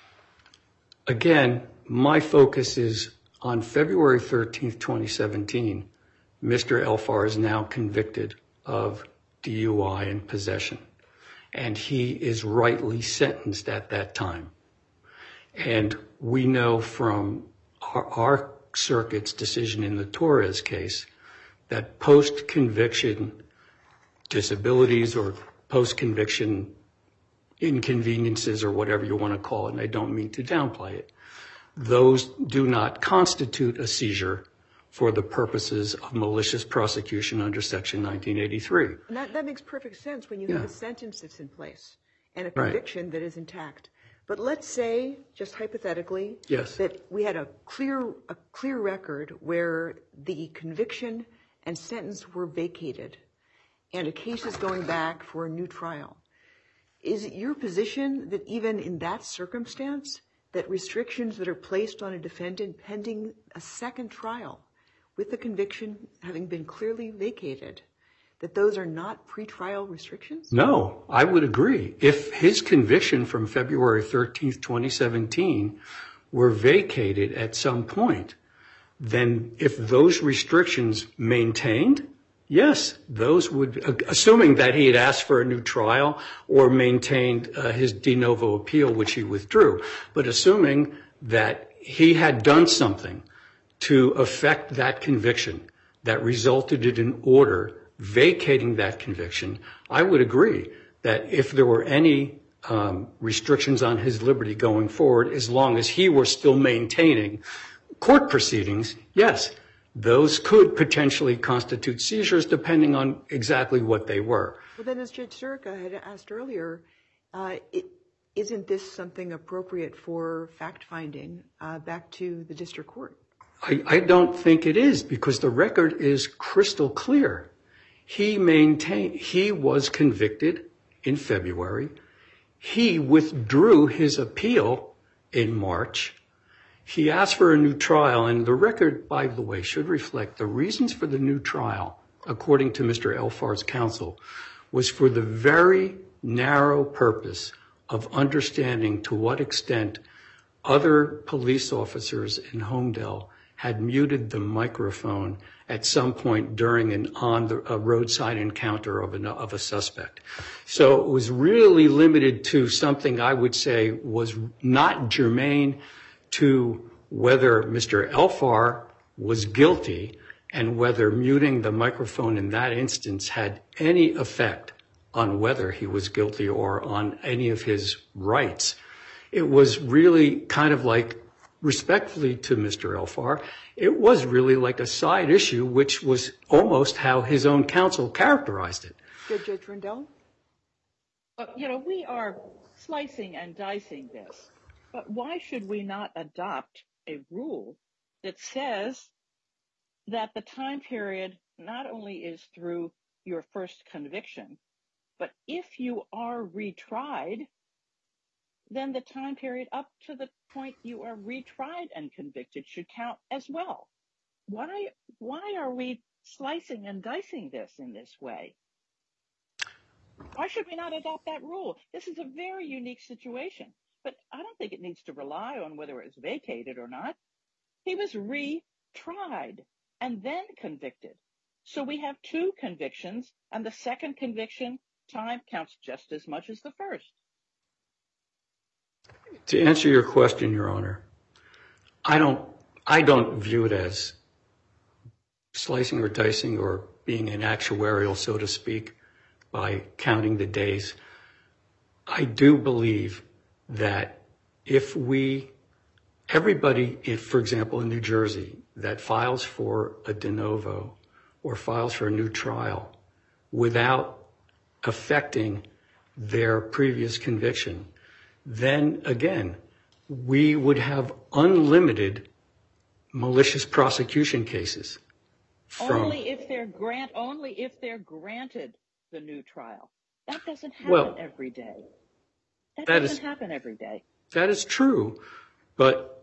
Again, my focus is on February thirteenth, twenty seventeen. Mister Elfar is now convicted of D U I and possession, and he is rightly sentenced at that time. And we know from our, our circuit's decision in the Torres case that post-conviction disabilities or post-conviction inconveniences or whatever you want to call it, and I don't mean to downplay it, those do not constitute a seizure for the purposes of malicious prosecution under Section nineteen eighty-three. And that, that makes perfect sense when you Yeah. have a sentence that's in place and a conviction right. that is intact. But let's say, just hypothetically, yes. that we had a clear a clear record where the conviction and sentence were vacated and a case is going back for a new trial. Is it your position that even in that circumstance, that restrictions that are placed on a defendant pending a second trial with the conviction having been clearly vacated, that those are not pretrial restrictions? No, I would agree. If his conviction from February thirteenth, twenty seventeen were vacated at some point, then if those restrictions maintained, yes, those would, assuming that he had asked for a new trial or maintained uh, his de novo appeal, which he withdrew, but assuming that he had done something to affect that conviction that resulted in an order vacating that conviction, I would agree that if there were any um, restrictions on his liberty going forward, as long as he were still maintaining court proceedings, yes, those could potentially constitute seizures depending on exactly what they were. Well, then, as Judge Sirica had asked earlier, uh, it, isn't this something appropriate for fact-finding uh, back to the district court? I, I don't think it is, because the record is crystal clear. He maintained, he was convicted in February. He withdrew his appeal in March. He asked for a new trial, and the record, by the way, should reflect the reasons for the new trial, according to Mister Elfar's counsel, was for the very narrow purpose of understanding to what extent other police officers in Homedale had muted the microphone at some point during an on the a roadside encounter of, an, of a suspect. So it was really limited to something I would say was not germane to whether Mister Elfar was guilty and whether muting the microphone in that instance had any effect on whether he was guilty or on any of his rights. It was really kind of like, respectfully to Mister Elfar, it was really like a side issue, which was almost how his own counsel characterized it. Good, Judge Rendell? Uh, you know, we are slicing and dicing this, but why should we not adopt a rule that says that the time period not only is through your first conviction, but if you are retried, then the time period up to the point you are retried and convicted should count as well. Why, why are we slicing and dicing this in this way? Why should we not adopt that rule? This is a very unique situation, but I don't think it needs to rely on whether it was vacated or not. He was retried and then convicted. So we have two convictions, and the second conviction time counts just as much as the first. To answer your question, Your Honor, I don't, I don't view it as slicing or dicing or being an actuarial, so to speak, by counting the days. I do believe that if we, everybody, if, for example, in New Jersey, that files for a de novo or files for a new trial without affecting their previous conviction, then again, we would have unlimited malicious prosecution cases. From, only if they're grant, only if they're granted the new trial. That doesn't happen well, every day. That, that doesn't is, happen every day. That is true, but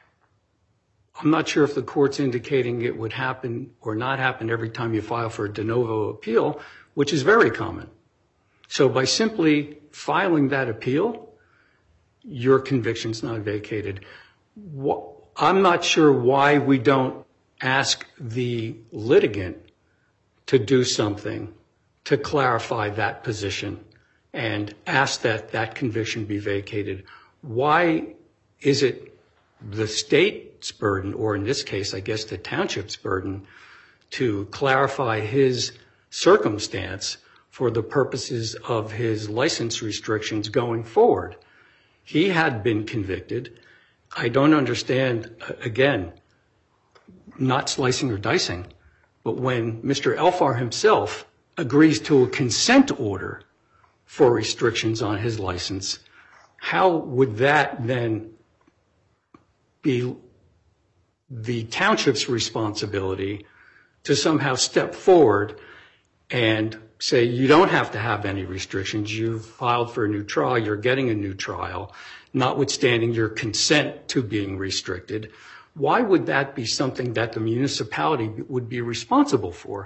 I'm not sure if the court's indicating it would happen or not happen every time you file for a de novo appeal, which is very common. So by simply filing that appeal, your conviction's not vacated. I'm not sure why we don't ask the litigant to do something to clarify that position and ask that that conviction be vacated. Why is it the state's burden, or in this case, I guess the township's burden, to clarify his circumstance for the purposes of his license restrictions going forward? He had been convicted. I don't understand, again, not slicing or dicing, but when Mister Elfar himself agrees to a consent order for restrictions on his license, how would that then be the township's responsibility to somehow step forward and say, you don't have to have any restrictions, you've filed for a new trial, you're getting a new trial, notwithstanding your consent to being restricted? Why would that be something that the municipality would be responsible for?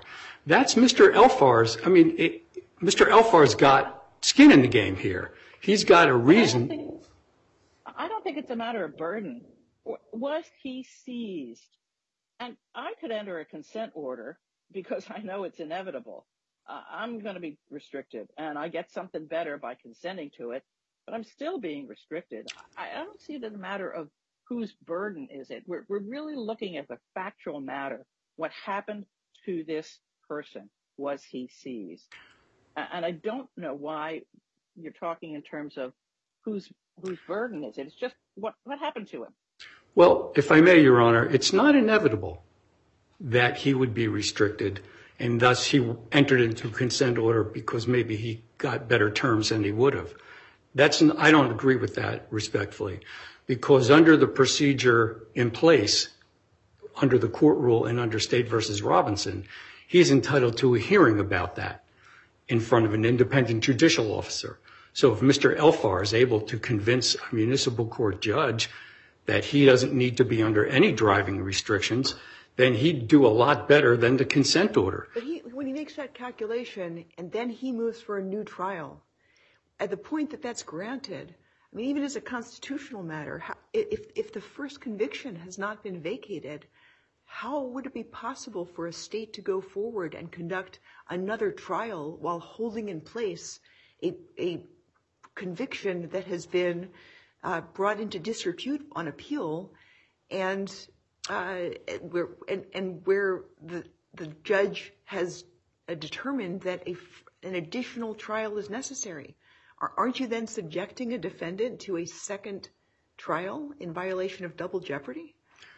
That's Mister Elfar's. I mean, it, Mister Elfar's got skin in the game here. He's got a reason. I don't think, I don't think it's a matter of burden. Was he seized? And I could enter a consent order because I know it's inevitable. Uh, I'm going to be restricted, and I get something better by consenting to it, but I'm still being restricted. I, I don't see it as a matter of whose burden is it. We're, we're really looking at the factual matter. What happened to this person? Was he seized? And I don't know why you're talking in terms of whose whose burden is it. It's just what, what happened to him. Well, if I may, Your Honor, it's not inevitable that he would be restricted, and thus he entered into a consent order because maybe he got better terms than he would have. That's an, I don't agree with that, respectfully, because under the procedure in place, under the court rule and under State versus Robinson, he's entitled to a hearing about that in front of an independent judicial officer. So if Mister Elfar is able to convince a municipal court judge that he doesn't need to be under any driving restrictions, then he'd do a lot better than the consent order. But he, when he makes that calculation and then he moves for a new trial, at the point that that's granted, I mean, even as a constitutional matter, how, if, if the first conviction has not been vacated, how would it be possible for a state to go forward and conduct another trial while holding in place a, a conviction that has been uh, brought into disrepute on appeal, and uh, where and, and where the the judge has uh, determined that a, an additional trial is necessary? Aren't you then subjecting a defendant to a second trial in violation of double jeopardy?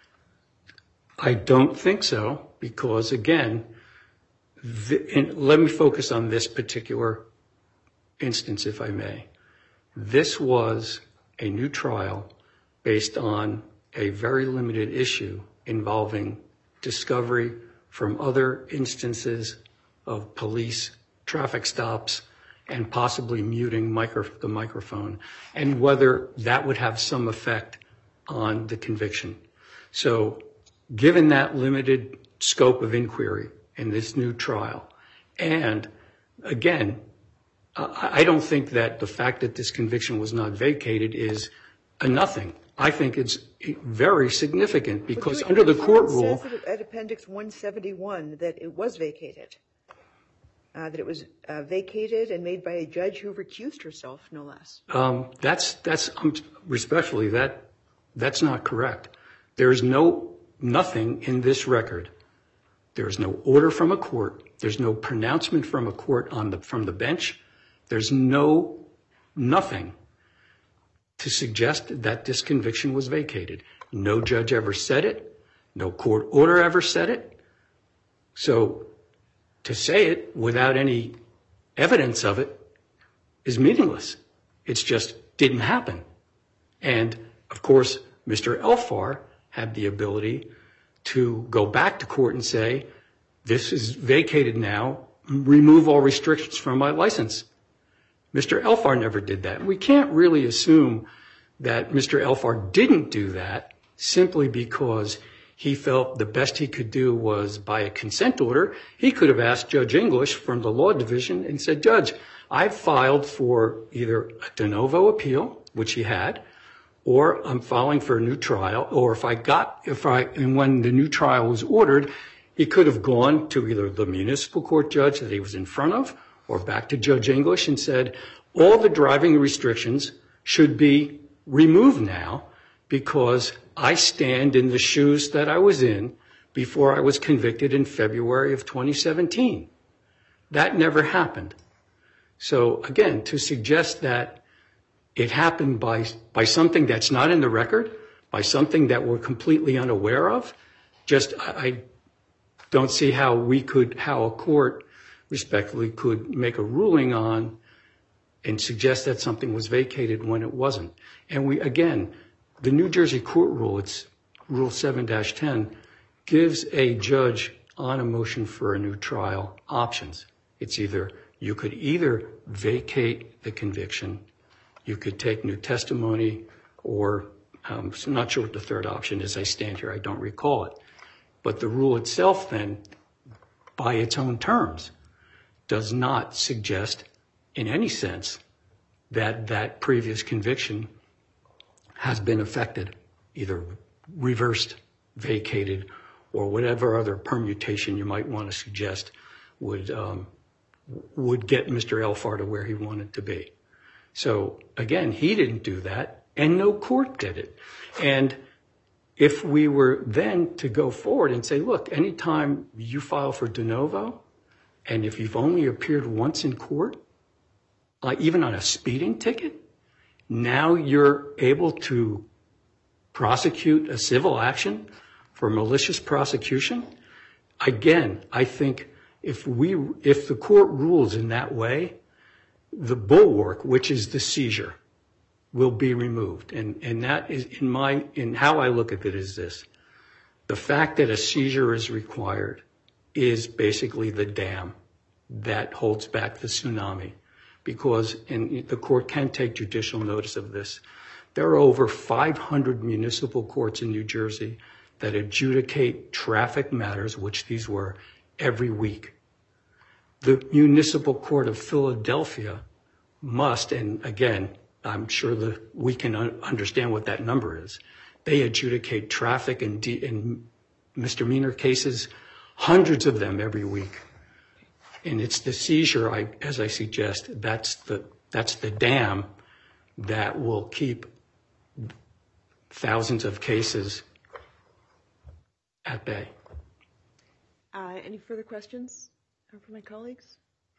I don't think so, because again, the, and let me focus on this particular instance, if I may. This was a new trial based on a very limited issue involving discovery from other instances of police traffic stops and possibly muting micro, the microphone, and whether that would have some effect on the conviction. So given that limited scope of inquiry in this new trial, and again, I don't think that the fact that this conviction was not vacated is a nothing. I think it's very significant because under the court rule... It says at Appendix one seventy-one that it was vacated, uh, that it was uh, vacated and made by a judge who recused herself, no less. Um, that's, that's um, respectfully, that, that's not correct. There is no, nothing in this record. There is no order from a court. There's no pronouncement from a court on the, from the bench. There's no, nothing to suggest that this conviction was vacated. No judge ever said it. No court order ever said it. So to say it without any evidence of it is meaningless. It's just didn't happen. And of course, Mister Elfar had the ability to go back to court and say, this is vacated now, remove all restrictions from my license. Mister Elfar never did that. We can't really assume that Mister Elfar didn't do that simply because he felt the best he could do was by a consent order. He could have asked Judge English from the law division and said, Judge, I've filed for either a de novo appeal, which he had, or I'm filing for a new trial, or if I got, if I, and when the new trial was ordered, he could have gone to either the municipal court judge that he was in front of or back to Judge English and said, all the driving restrictions should be removed now because I stand in the shoes that I was in before I was convicted in February of twenty seventeen. That never happened. So again, to suggest that it happened by, by something that's not in the record, by something that we're completely unaware of, just I don't see how we could, how a court respectfully could make a ruling on and suggest that something was vacated when it wasn't. And we, again, the New Jersey court rule, it's Rule seven dash ten, gives a judge on a motion for a new trial options. It's either, you could either vacate the conviction, you could take new testimony, or um, I'm not sure what the third option is. I stand here, I don't recall it. But the rule itself then by its own terms, does not suggest in any sense that that previous conviction has been affected, either reversed, vacated, or whatever other permutation you might want to suggest would um, would get Mister Elfar to where he wanted to be. So again, he didn't do that, and no court did it. And if we were then to go forward and say, look, anytime you file for de novo, and if you've only appeared once in court, like even on a speeding ticket, now you're able to prosecute a civil action for malicious prosecution. Again, I think if we, if the court rules in that way, the bulwark, which is the seizure, will be removed. And, and that is in my, in how I look at it is this. The fact that a seizure is required is basically the dam that holds back the tsunami, because and the court can take judicial notice of this. There are over five hundred municipal courts in New Jersey that adjudicate traffic matters, which these were, every week. The Municipal Court of Philadelphia must, and again, I'm sure that we can un- understand what that number is. They adjudicate traffic and, de- and misdemeanor cases, hundreds of them every week. And it's the seizure, I, as I suggest, that's the that's the dam that will keep thousands of cases at bay. Uh, any further questions from my colleagues?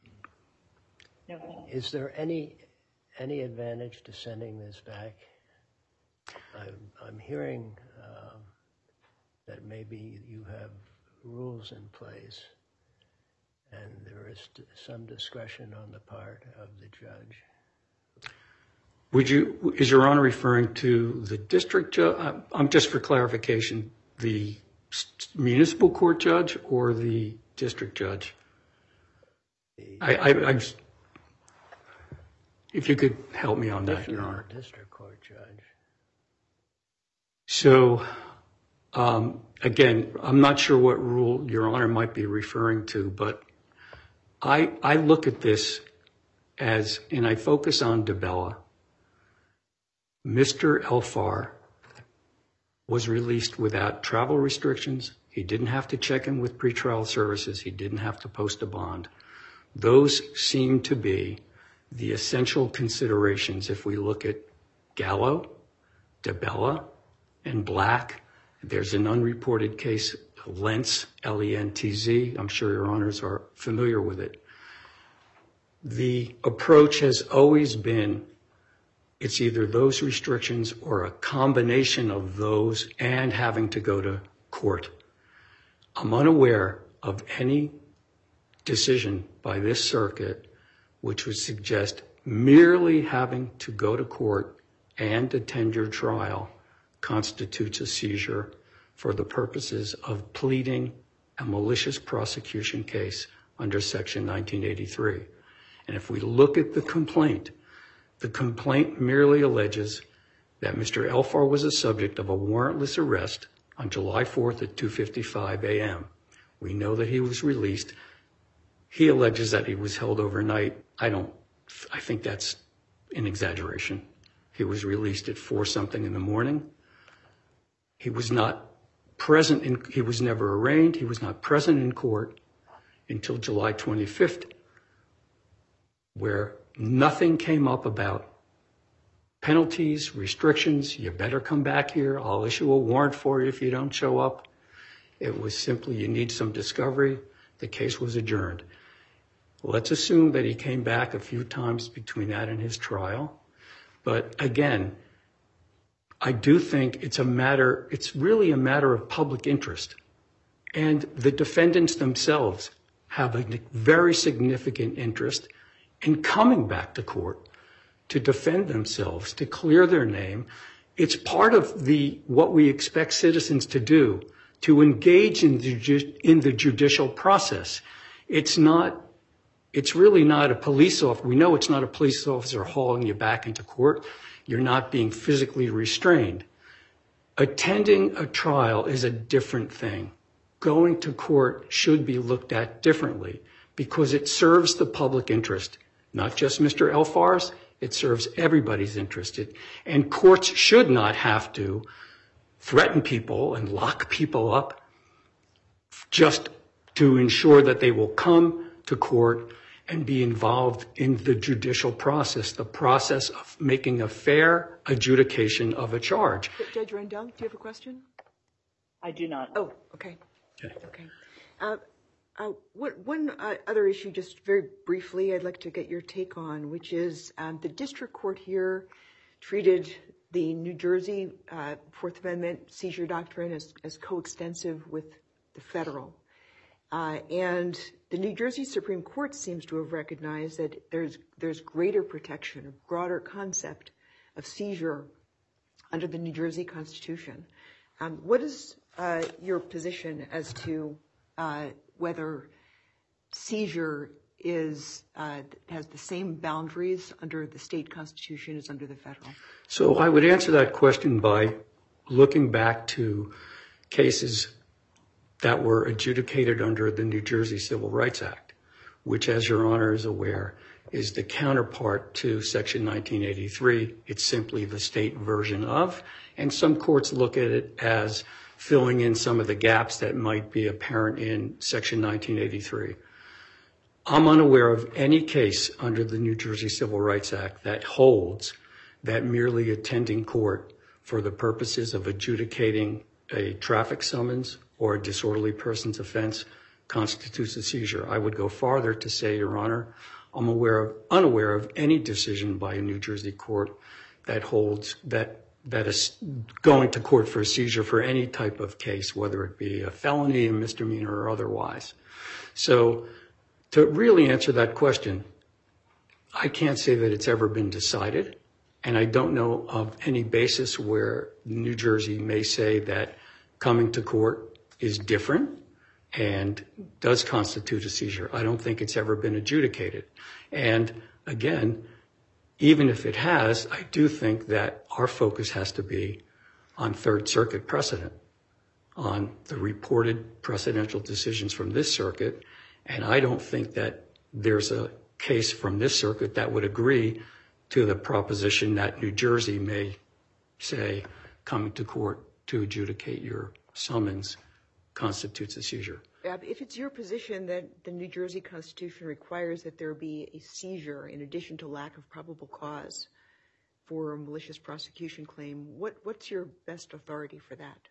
No. Is there any any advantage to sending this back? I'm, I'm hearing uh, that maybe you have rules in place and there is some discretion on the part of the judge. Would you, is Your Honor referring to the district judge? I'm just for clarification, the municipal court judge or the district judge? The I, I, I, if you could help me on that, Your Honor. District court judge. So, um, again, I'm not sure what rule Your Honor might be referring to, but I, I look at this as, and I focus on DeBella. Mister Elfar was released without travel restrictions. He didn't have to check in with pretrial services. He didn't have to post a bond. Those seem to be the essential considerations if we look at Gallo, DeBella, and Black. There's an unreported case, Lentz, L E N T Z. I'm sure Your Honors are familiar with it. The approach has always been it's either those restrictions or a combination of those and having to go to court. I'm unaware of any decision by this circuit which would suggest merely having to go to court and attend your trial constitutes a seizure for the purposes of pleading a malicious prosecution case under Section nineteen eighty-three. And if we look at the complaint, the complaint merely alleges that Mister Elfar was a subject of a warrantless arrest on July fourth at two fifty-five a.m. We know that he was released. He alleges that he was held overnight. I don't, I think that's an exaggeration. He was released at four something in the morning. He was not present in, he was never arraigned. He was not present in court until July twenty-fifth, where nothing came up about penalties, restrictions. You better come back here. I'll issue a warrant for you if you don't show up. It was simply, you need some discovery. The case was adjourned. Let's assume that he came back a few times between that and his trial. But again, I do think it's a matter, it's really a matter of public interest. And the defendants themselves have a very significant interest in coming back to court to defend themselves, to clear their name. It's part of the what we expect citizens to do, to engage in the, in the judicial process. It's not, it's really not a police officer. We know it's not a police officer hauling you back into court. You're not being physically restrained. Attending a trial is a different thing. going to court should be looked at differently because it serves the public interest, not just Mister Elfar's, it serves everybody's interest. It, and courts should not have to threaten people and lock people up just to ensure that they will come to court and be involved in the judicial process, the process of making a fair adjudication of a charge. Judge Rendell, do you have a question? I do not. Oh, okay. Okay. Okay. Uh, uh, what, one uh, other issue, just very briefly, I'd like to get your take on, which is um, the district court here treated the New Jersey uh, Fourth Amendment seizure doctrine as, as coextensive with the federal. Uh, and the New Jersey Supreme Court seems to have recognized that there's there's greater protection, a broader concept of seizure under the New Jersey Constitution. Um, what is uh, your position as to uh, whether seizure is uh, has the same boundaries under the state constitution as under the federal? So I would answer that question by looking back to cases that were adjudicated under the New Jersey Civil Rights Act, which, as Your Honor is aware, is the counterpart to Section nineteen eighty-three. It's simply the state version of, and some courts look at it as filling in some of the gaps that might be apparent in Section nineteen eighty-three. I'm unaware of any case under the New Jersey Civil Rights Act that holds that merely attending court for the purposes of adjudicating a traffic summons or a disorderly person's offense constitutes a seizure. I would go farther to say, Your Honor, I'm aware of, unaware of any decision by a New Jersey court that holds that that is going to court for a seizure for any type of case, whether it be a felony, a misdemeanor, or otherwise. So to really answer that question, I can't say that it's ever been decided, and I don't know of any basis where New Jersey may say that coming to court is different and does constitute a seizure. I don't think it's ever been adjudicated. And again, even if it has, I do think that our focus has to be on Third Circuit precedent, on the reported precedential decisions from this circuit. And I don't think that there's a case from this circuit that would agree to the proposition that New Jersey may say coming to court to adjudicate your summons constitutes a seizure. If it's your position that the New Jersey Constitution requires that there be a seizure in addition to lack of probable cause for a malicious prosecution claim, what, what's your best authority for that?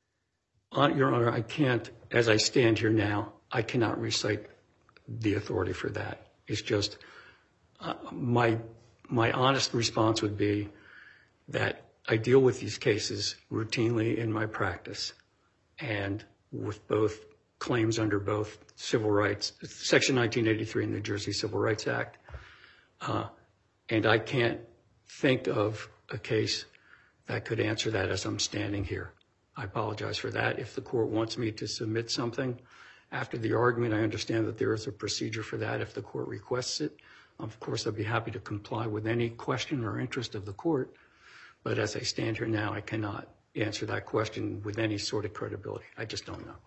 Uh, Your Honor, I can't, as I stand here now, I cannot recite the authority for that. It's just uh, my my honest response would be that I deal with these cases routinely in my practice, and with both claims under both civil rights, Section nineteen eighty-three in the New Jersey Civil Rights Act, uh, and I can't think of a case that could answer that as I'm standing here. I apologize for that. If the court wants me to submit something after the argument, I understand that there is a procedure for that if the court requests it. Of course, I'd be happy to comply with any question or interest of the court, but as I stand here now, I cannot answer that question with any sort of credibility. I just don't know.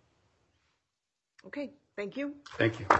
Okay, thank you. Thank you.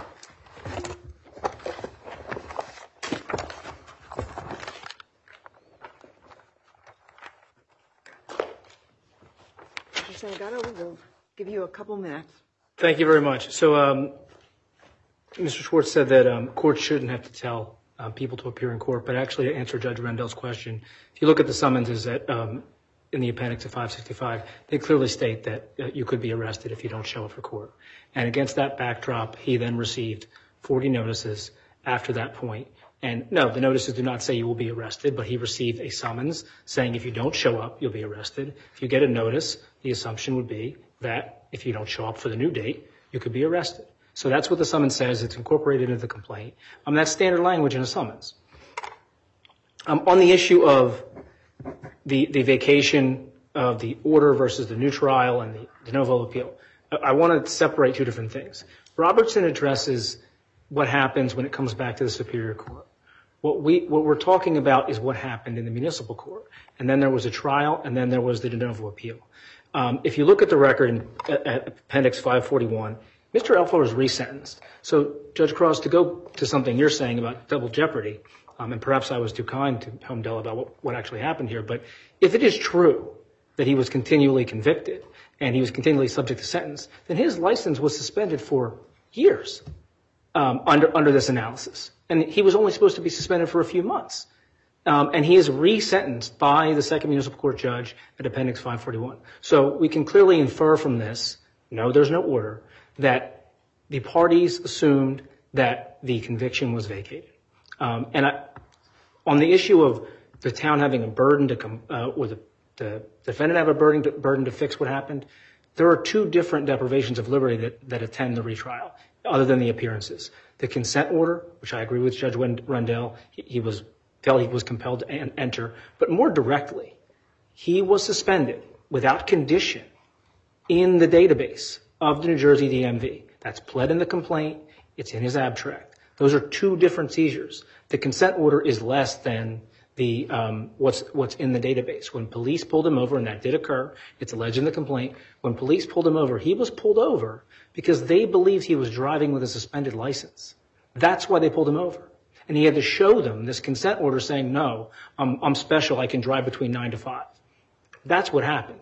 Mister Salgado, we'll give you a couple minutes. Thank you very much. So um, Mister Schwartz said that um, courts shouldn't have to tell um, people to appear in court, but actually to answer Judge Rendell's question, if you look at the summonses that um, in the appendix of five sixty-five, they clearly state that uh, you could be arrested if you don't show up for court. And against that backdrop, he then received forty notices after that point. And no, the notices do not say you will be arrested, but he received a summons saying if you don't show up, you'll be arrested. If you get a notice, the assumption would be that if you don't show up for the new date, you could be arrested. So that's what the summons says. It's incorporated into the complaint. Um, that's standard language in a summons. Um, on the issue of the, the vacation of the order versus the new trial and the de novo appeal, I want to separate two different things. Robertson addresses what happens when it comes back to the Superior Court. What we, what we're talking about is what happened in the municipal court. And then there was a trial, and then there was the de novo appeal. Um, if you look at the record in at, at Appendix five forty-one, Mister Elfar was resentenced. So, Judge Cross, to go to something you're saying about double jeopardy, um, and perhaps I was too kind to Homedale about what, what actually happened here, but if it is true that he was continually convicted and he was continually subject to sentence, then his license was suspended for years um, under under this analysis. And he was only supposed to be suspended for a few months. Um, and he is resentenced by the second municipal court judge at Appendix five forty-one. So we can clearly infer from this, no, there's no order, that the parties assumed that the conviction was vacated. Um, and I, on the issue of the town having a burden to come, uh, or the, the defendant have a burden to, burden to fix what happened, there are two different deprivations of liberty that, that attend the retrial, other than the appearances. The consent order, which I agree with Judge Rendell, he, he was felt he was compelled to an, enter, but more directly, he was suspended without condition in the database of the New Jersey D M V. That's pled in the complaint. It's in his abstract. Those are two different seizures. The consent order is less than the um, what's what's in the database. When police pulled him over, and that did occur, it's alleged in the complaint. When police pulled him over, he was pulled over because they believed he was driving with a suspended license. That's why they pulled him over. And he had to show them this consent order saying, no, I'm, I'm special. I can drive between nine to five. That's what happened.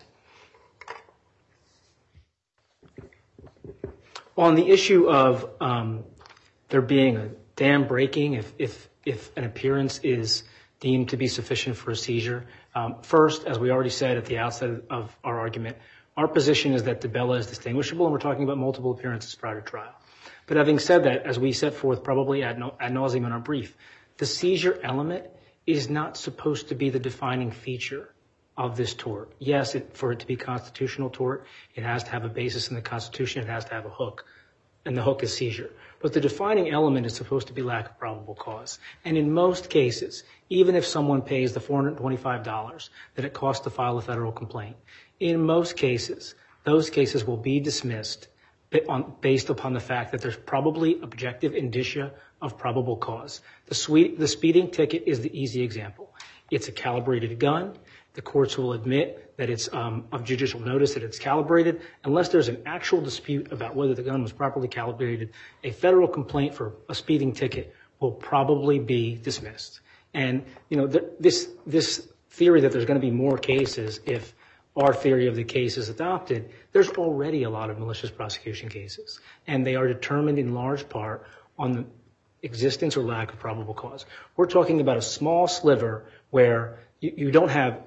On the issue of um, there being a dam breaking if, if, if an appearance is deemed to be sufficient for a seizure, um, first, as we already said at the outset of our argument, our position is that DiBella is distinguishable, and we're talking about multiple appearances prior to trial. But having said that, as we set forth probably ad, no, ad nauseum in our brief, the seizure element is not supposed to be the defining feature of this tort. Yes, it, for it to be constitutional tort, it has to have a basis in the Constitution. It has to have a hook, and the hook is seizure. But the defining element is supposed to be lack of probable cause. And in most cases, even if someone pays the four hundred twenty-five dollars that it costs to file a federal complaint, in most cases, those cases will be dismissed on, based upon the fact that there's probably objective indicia of probable cause. The, sweet, the speeding ticket is the easy example. It's a calibrated gun. The courts will admit that it's um, of judicial notice that it's calibrated. Unless there's an actual dispute about whether the gun was properly calibrated, a federal complaint for a speeding ticket will probably be dismissed. And, you know, th- this, this theory that there's going to be more cases if our theory of the case is adopted, there's already a lot of malicious prosecution cases. And they are determined in large part on the existence or lack of probable cause. We're talking about a small sliver where you, you don't have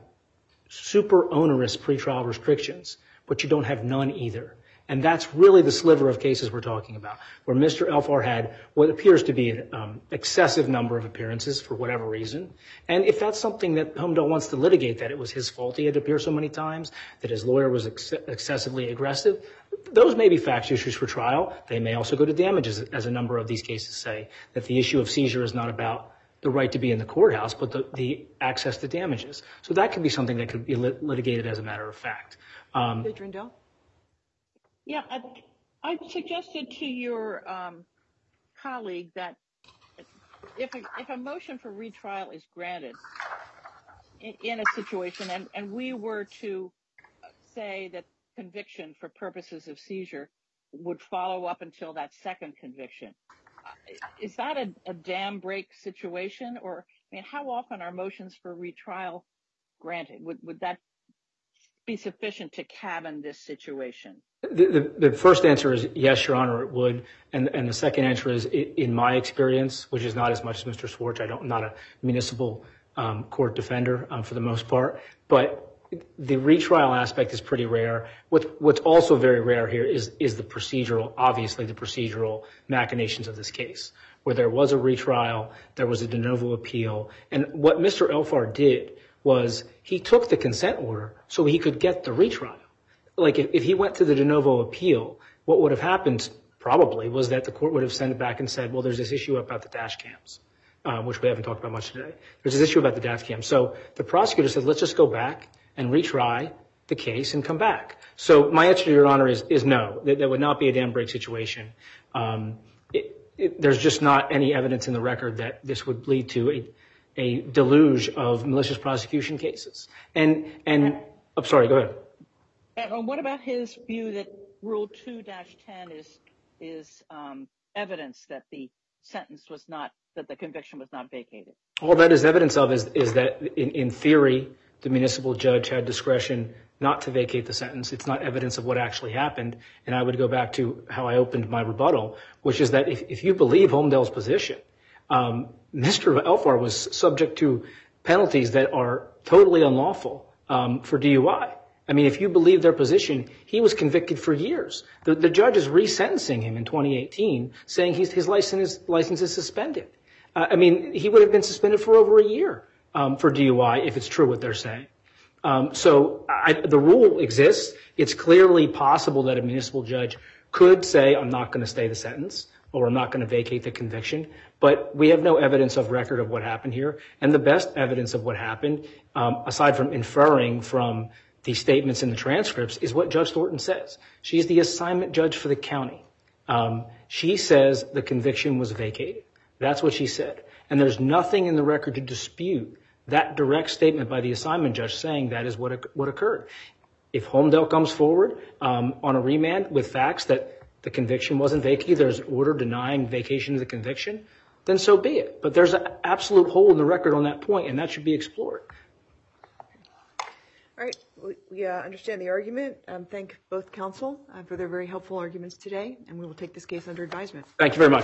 super onerous pretrial restrictions, but you don't have none either. And that's really the sliver of cases we're talking about, where Mister Elfar had what appears to be an um, excessive number of appearances for whatever reason. And if that's something that Homedale wants to litigate, that it was his fault he had to appear so many times, that his lawyer was ex- excessively aggressive, those may be fact issues for trial. They may also go to damages, as a number of these cases say, that the issue of seizure is not about the right to be in the courthouse, but the, the access to damages. So that could be something that could be lit- litigated as a matter of fact. Um, Judge Rendell? Yeah, I, I suggested to your um, colleague that if a, if a motion for retrial is granted in, in a situation, and, and we were to say that conviction for purposes of seizure would follow up until that second conviction, is that a, a dam break situation? Or, I mean, how often are motions for retrial granted? Would, would that be sufficient to cabin this situation? The, the, the first answer is yes, Your Honor, it would. And, and the second answer is, in my experience, which is not as much as Mister Schwartz, I don't, I'm not a municipal um, court defender um, for the most part, but the retrial aspect is pretty rare. What, what's also very rare here is, is the procedural, obviously the procedural machinations of this case, where there was a retrial, there was a de novo appeal. And what Mister Elfar did was he took the consent order so he could get the retrial. Like if, if he went to the de novo appeal, what would have happened probably was that the court would have sent it back and said, well, there's this issue about the dash cams, uh, which we haven't talked about much today. There's this issue about the dash cams. So the prosecutor said, let's just go back and retry the case and come back. So my answer to Your Honor is, is no, that there would not be a dam break situation. Um, it, it, there's just not any evidence in the record that this would lead to a, a deluge of malicious prosecution cases. And, and I'm sorry, go ahead. And what about his view that Rule two dash ten is is um, evidence that the sentence was not, that the conviction was not vacated? All that is evidence of is, is that in, in theory, the municipal judge had discretion not to vacate the sentence. It's not evidence of what actually happened. And I would go back to how I opened my rebuttal, which is that if, if you believe Holmdel's position, um, Mister Elfar was subject to penalties that are totally unlawful um, for D U I. I mean, if you believe their position, he was convicted for years. The, the judge is resentencing him in twenty eighteen, saying he's, his license is, license is suspended. Uh, I mean, he would have been suspended for over a year um, for D U I if it's true what they're saying. Um, so I, the rule exists. It's clearly possible that a municipal judge could say, I'm not going to stay the sentence, or I'm not going to vacate the conviction. But we have no evidence of record of what happened here. And the best evidence of what happened, um, aside from inferring from the statements in the transcripts, is what Judge Thornton says. She's the assignment judge for the county. Um, she says the conviction was vacated. That's what she said. And there's nothing in the record to dispute that direct statement by the assignment judge saying that is what, what occurred. If Holmdel comes forward um, on a remand with facts that the conviction wasn't vacated, there's an order denying vacation of the conviction, then so be it. But there's an absolute hole in the record on that point, and that should be explored. All right, we, we uh, understand the argument. Um, thank both counsel uh, for their very helpful arguments today, and we will take this case under advisement. Thank you very much.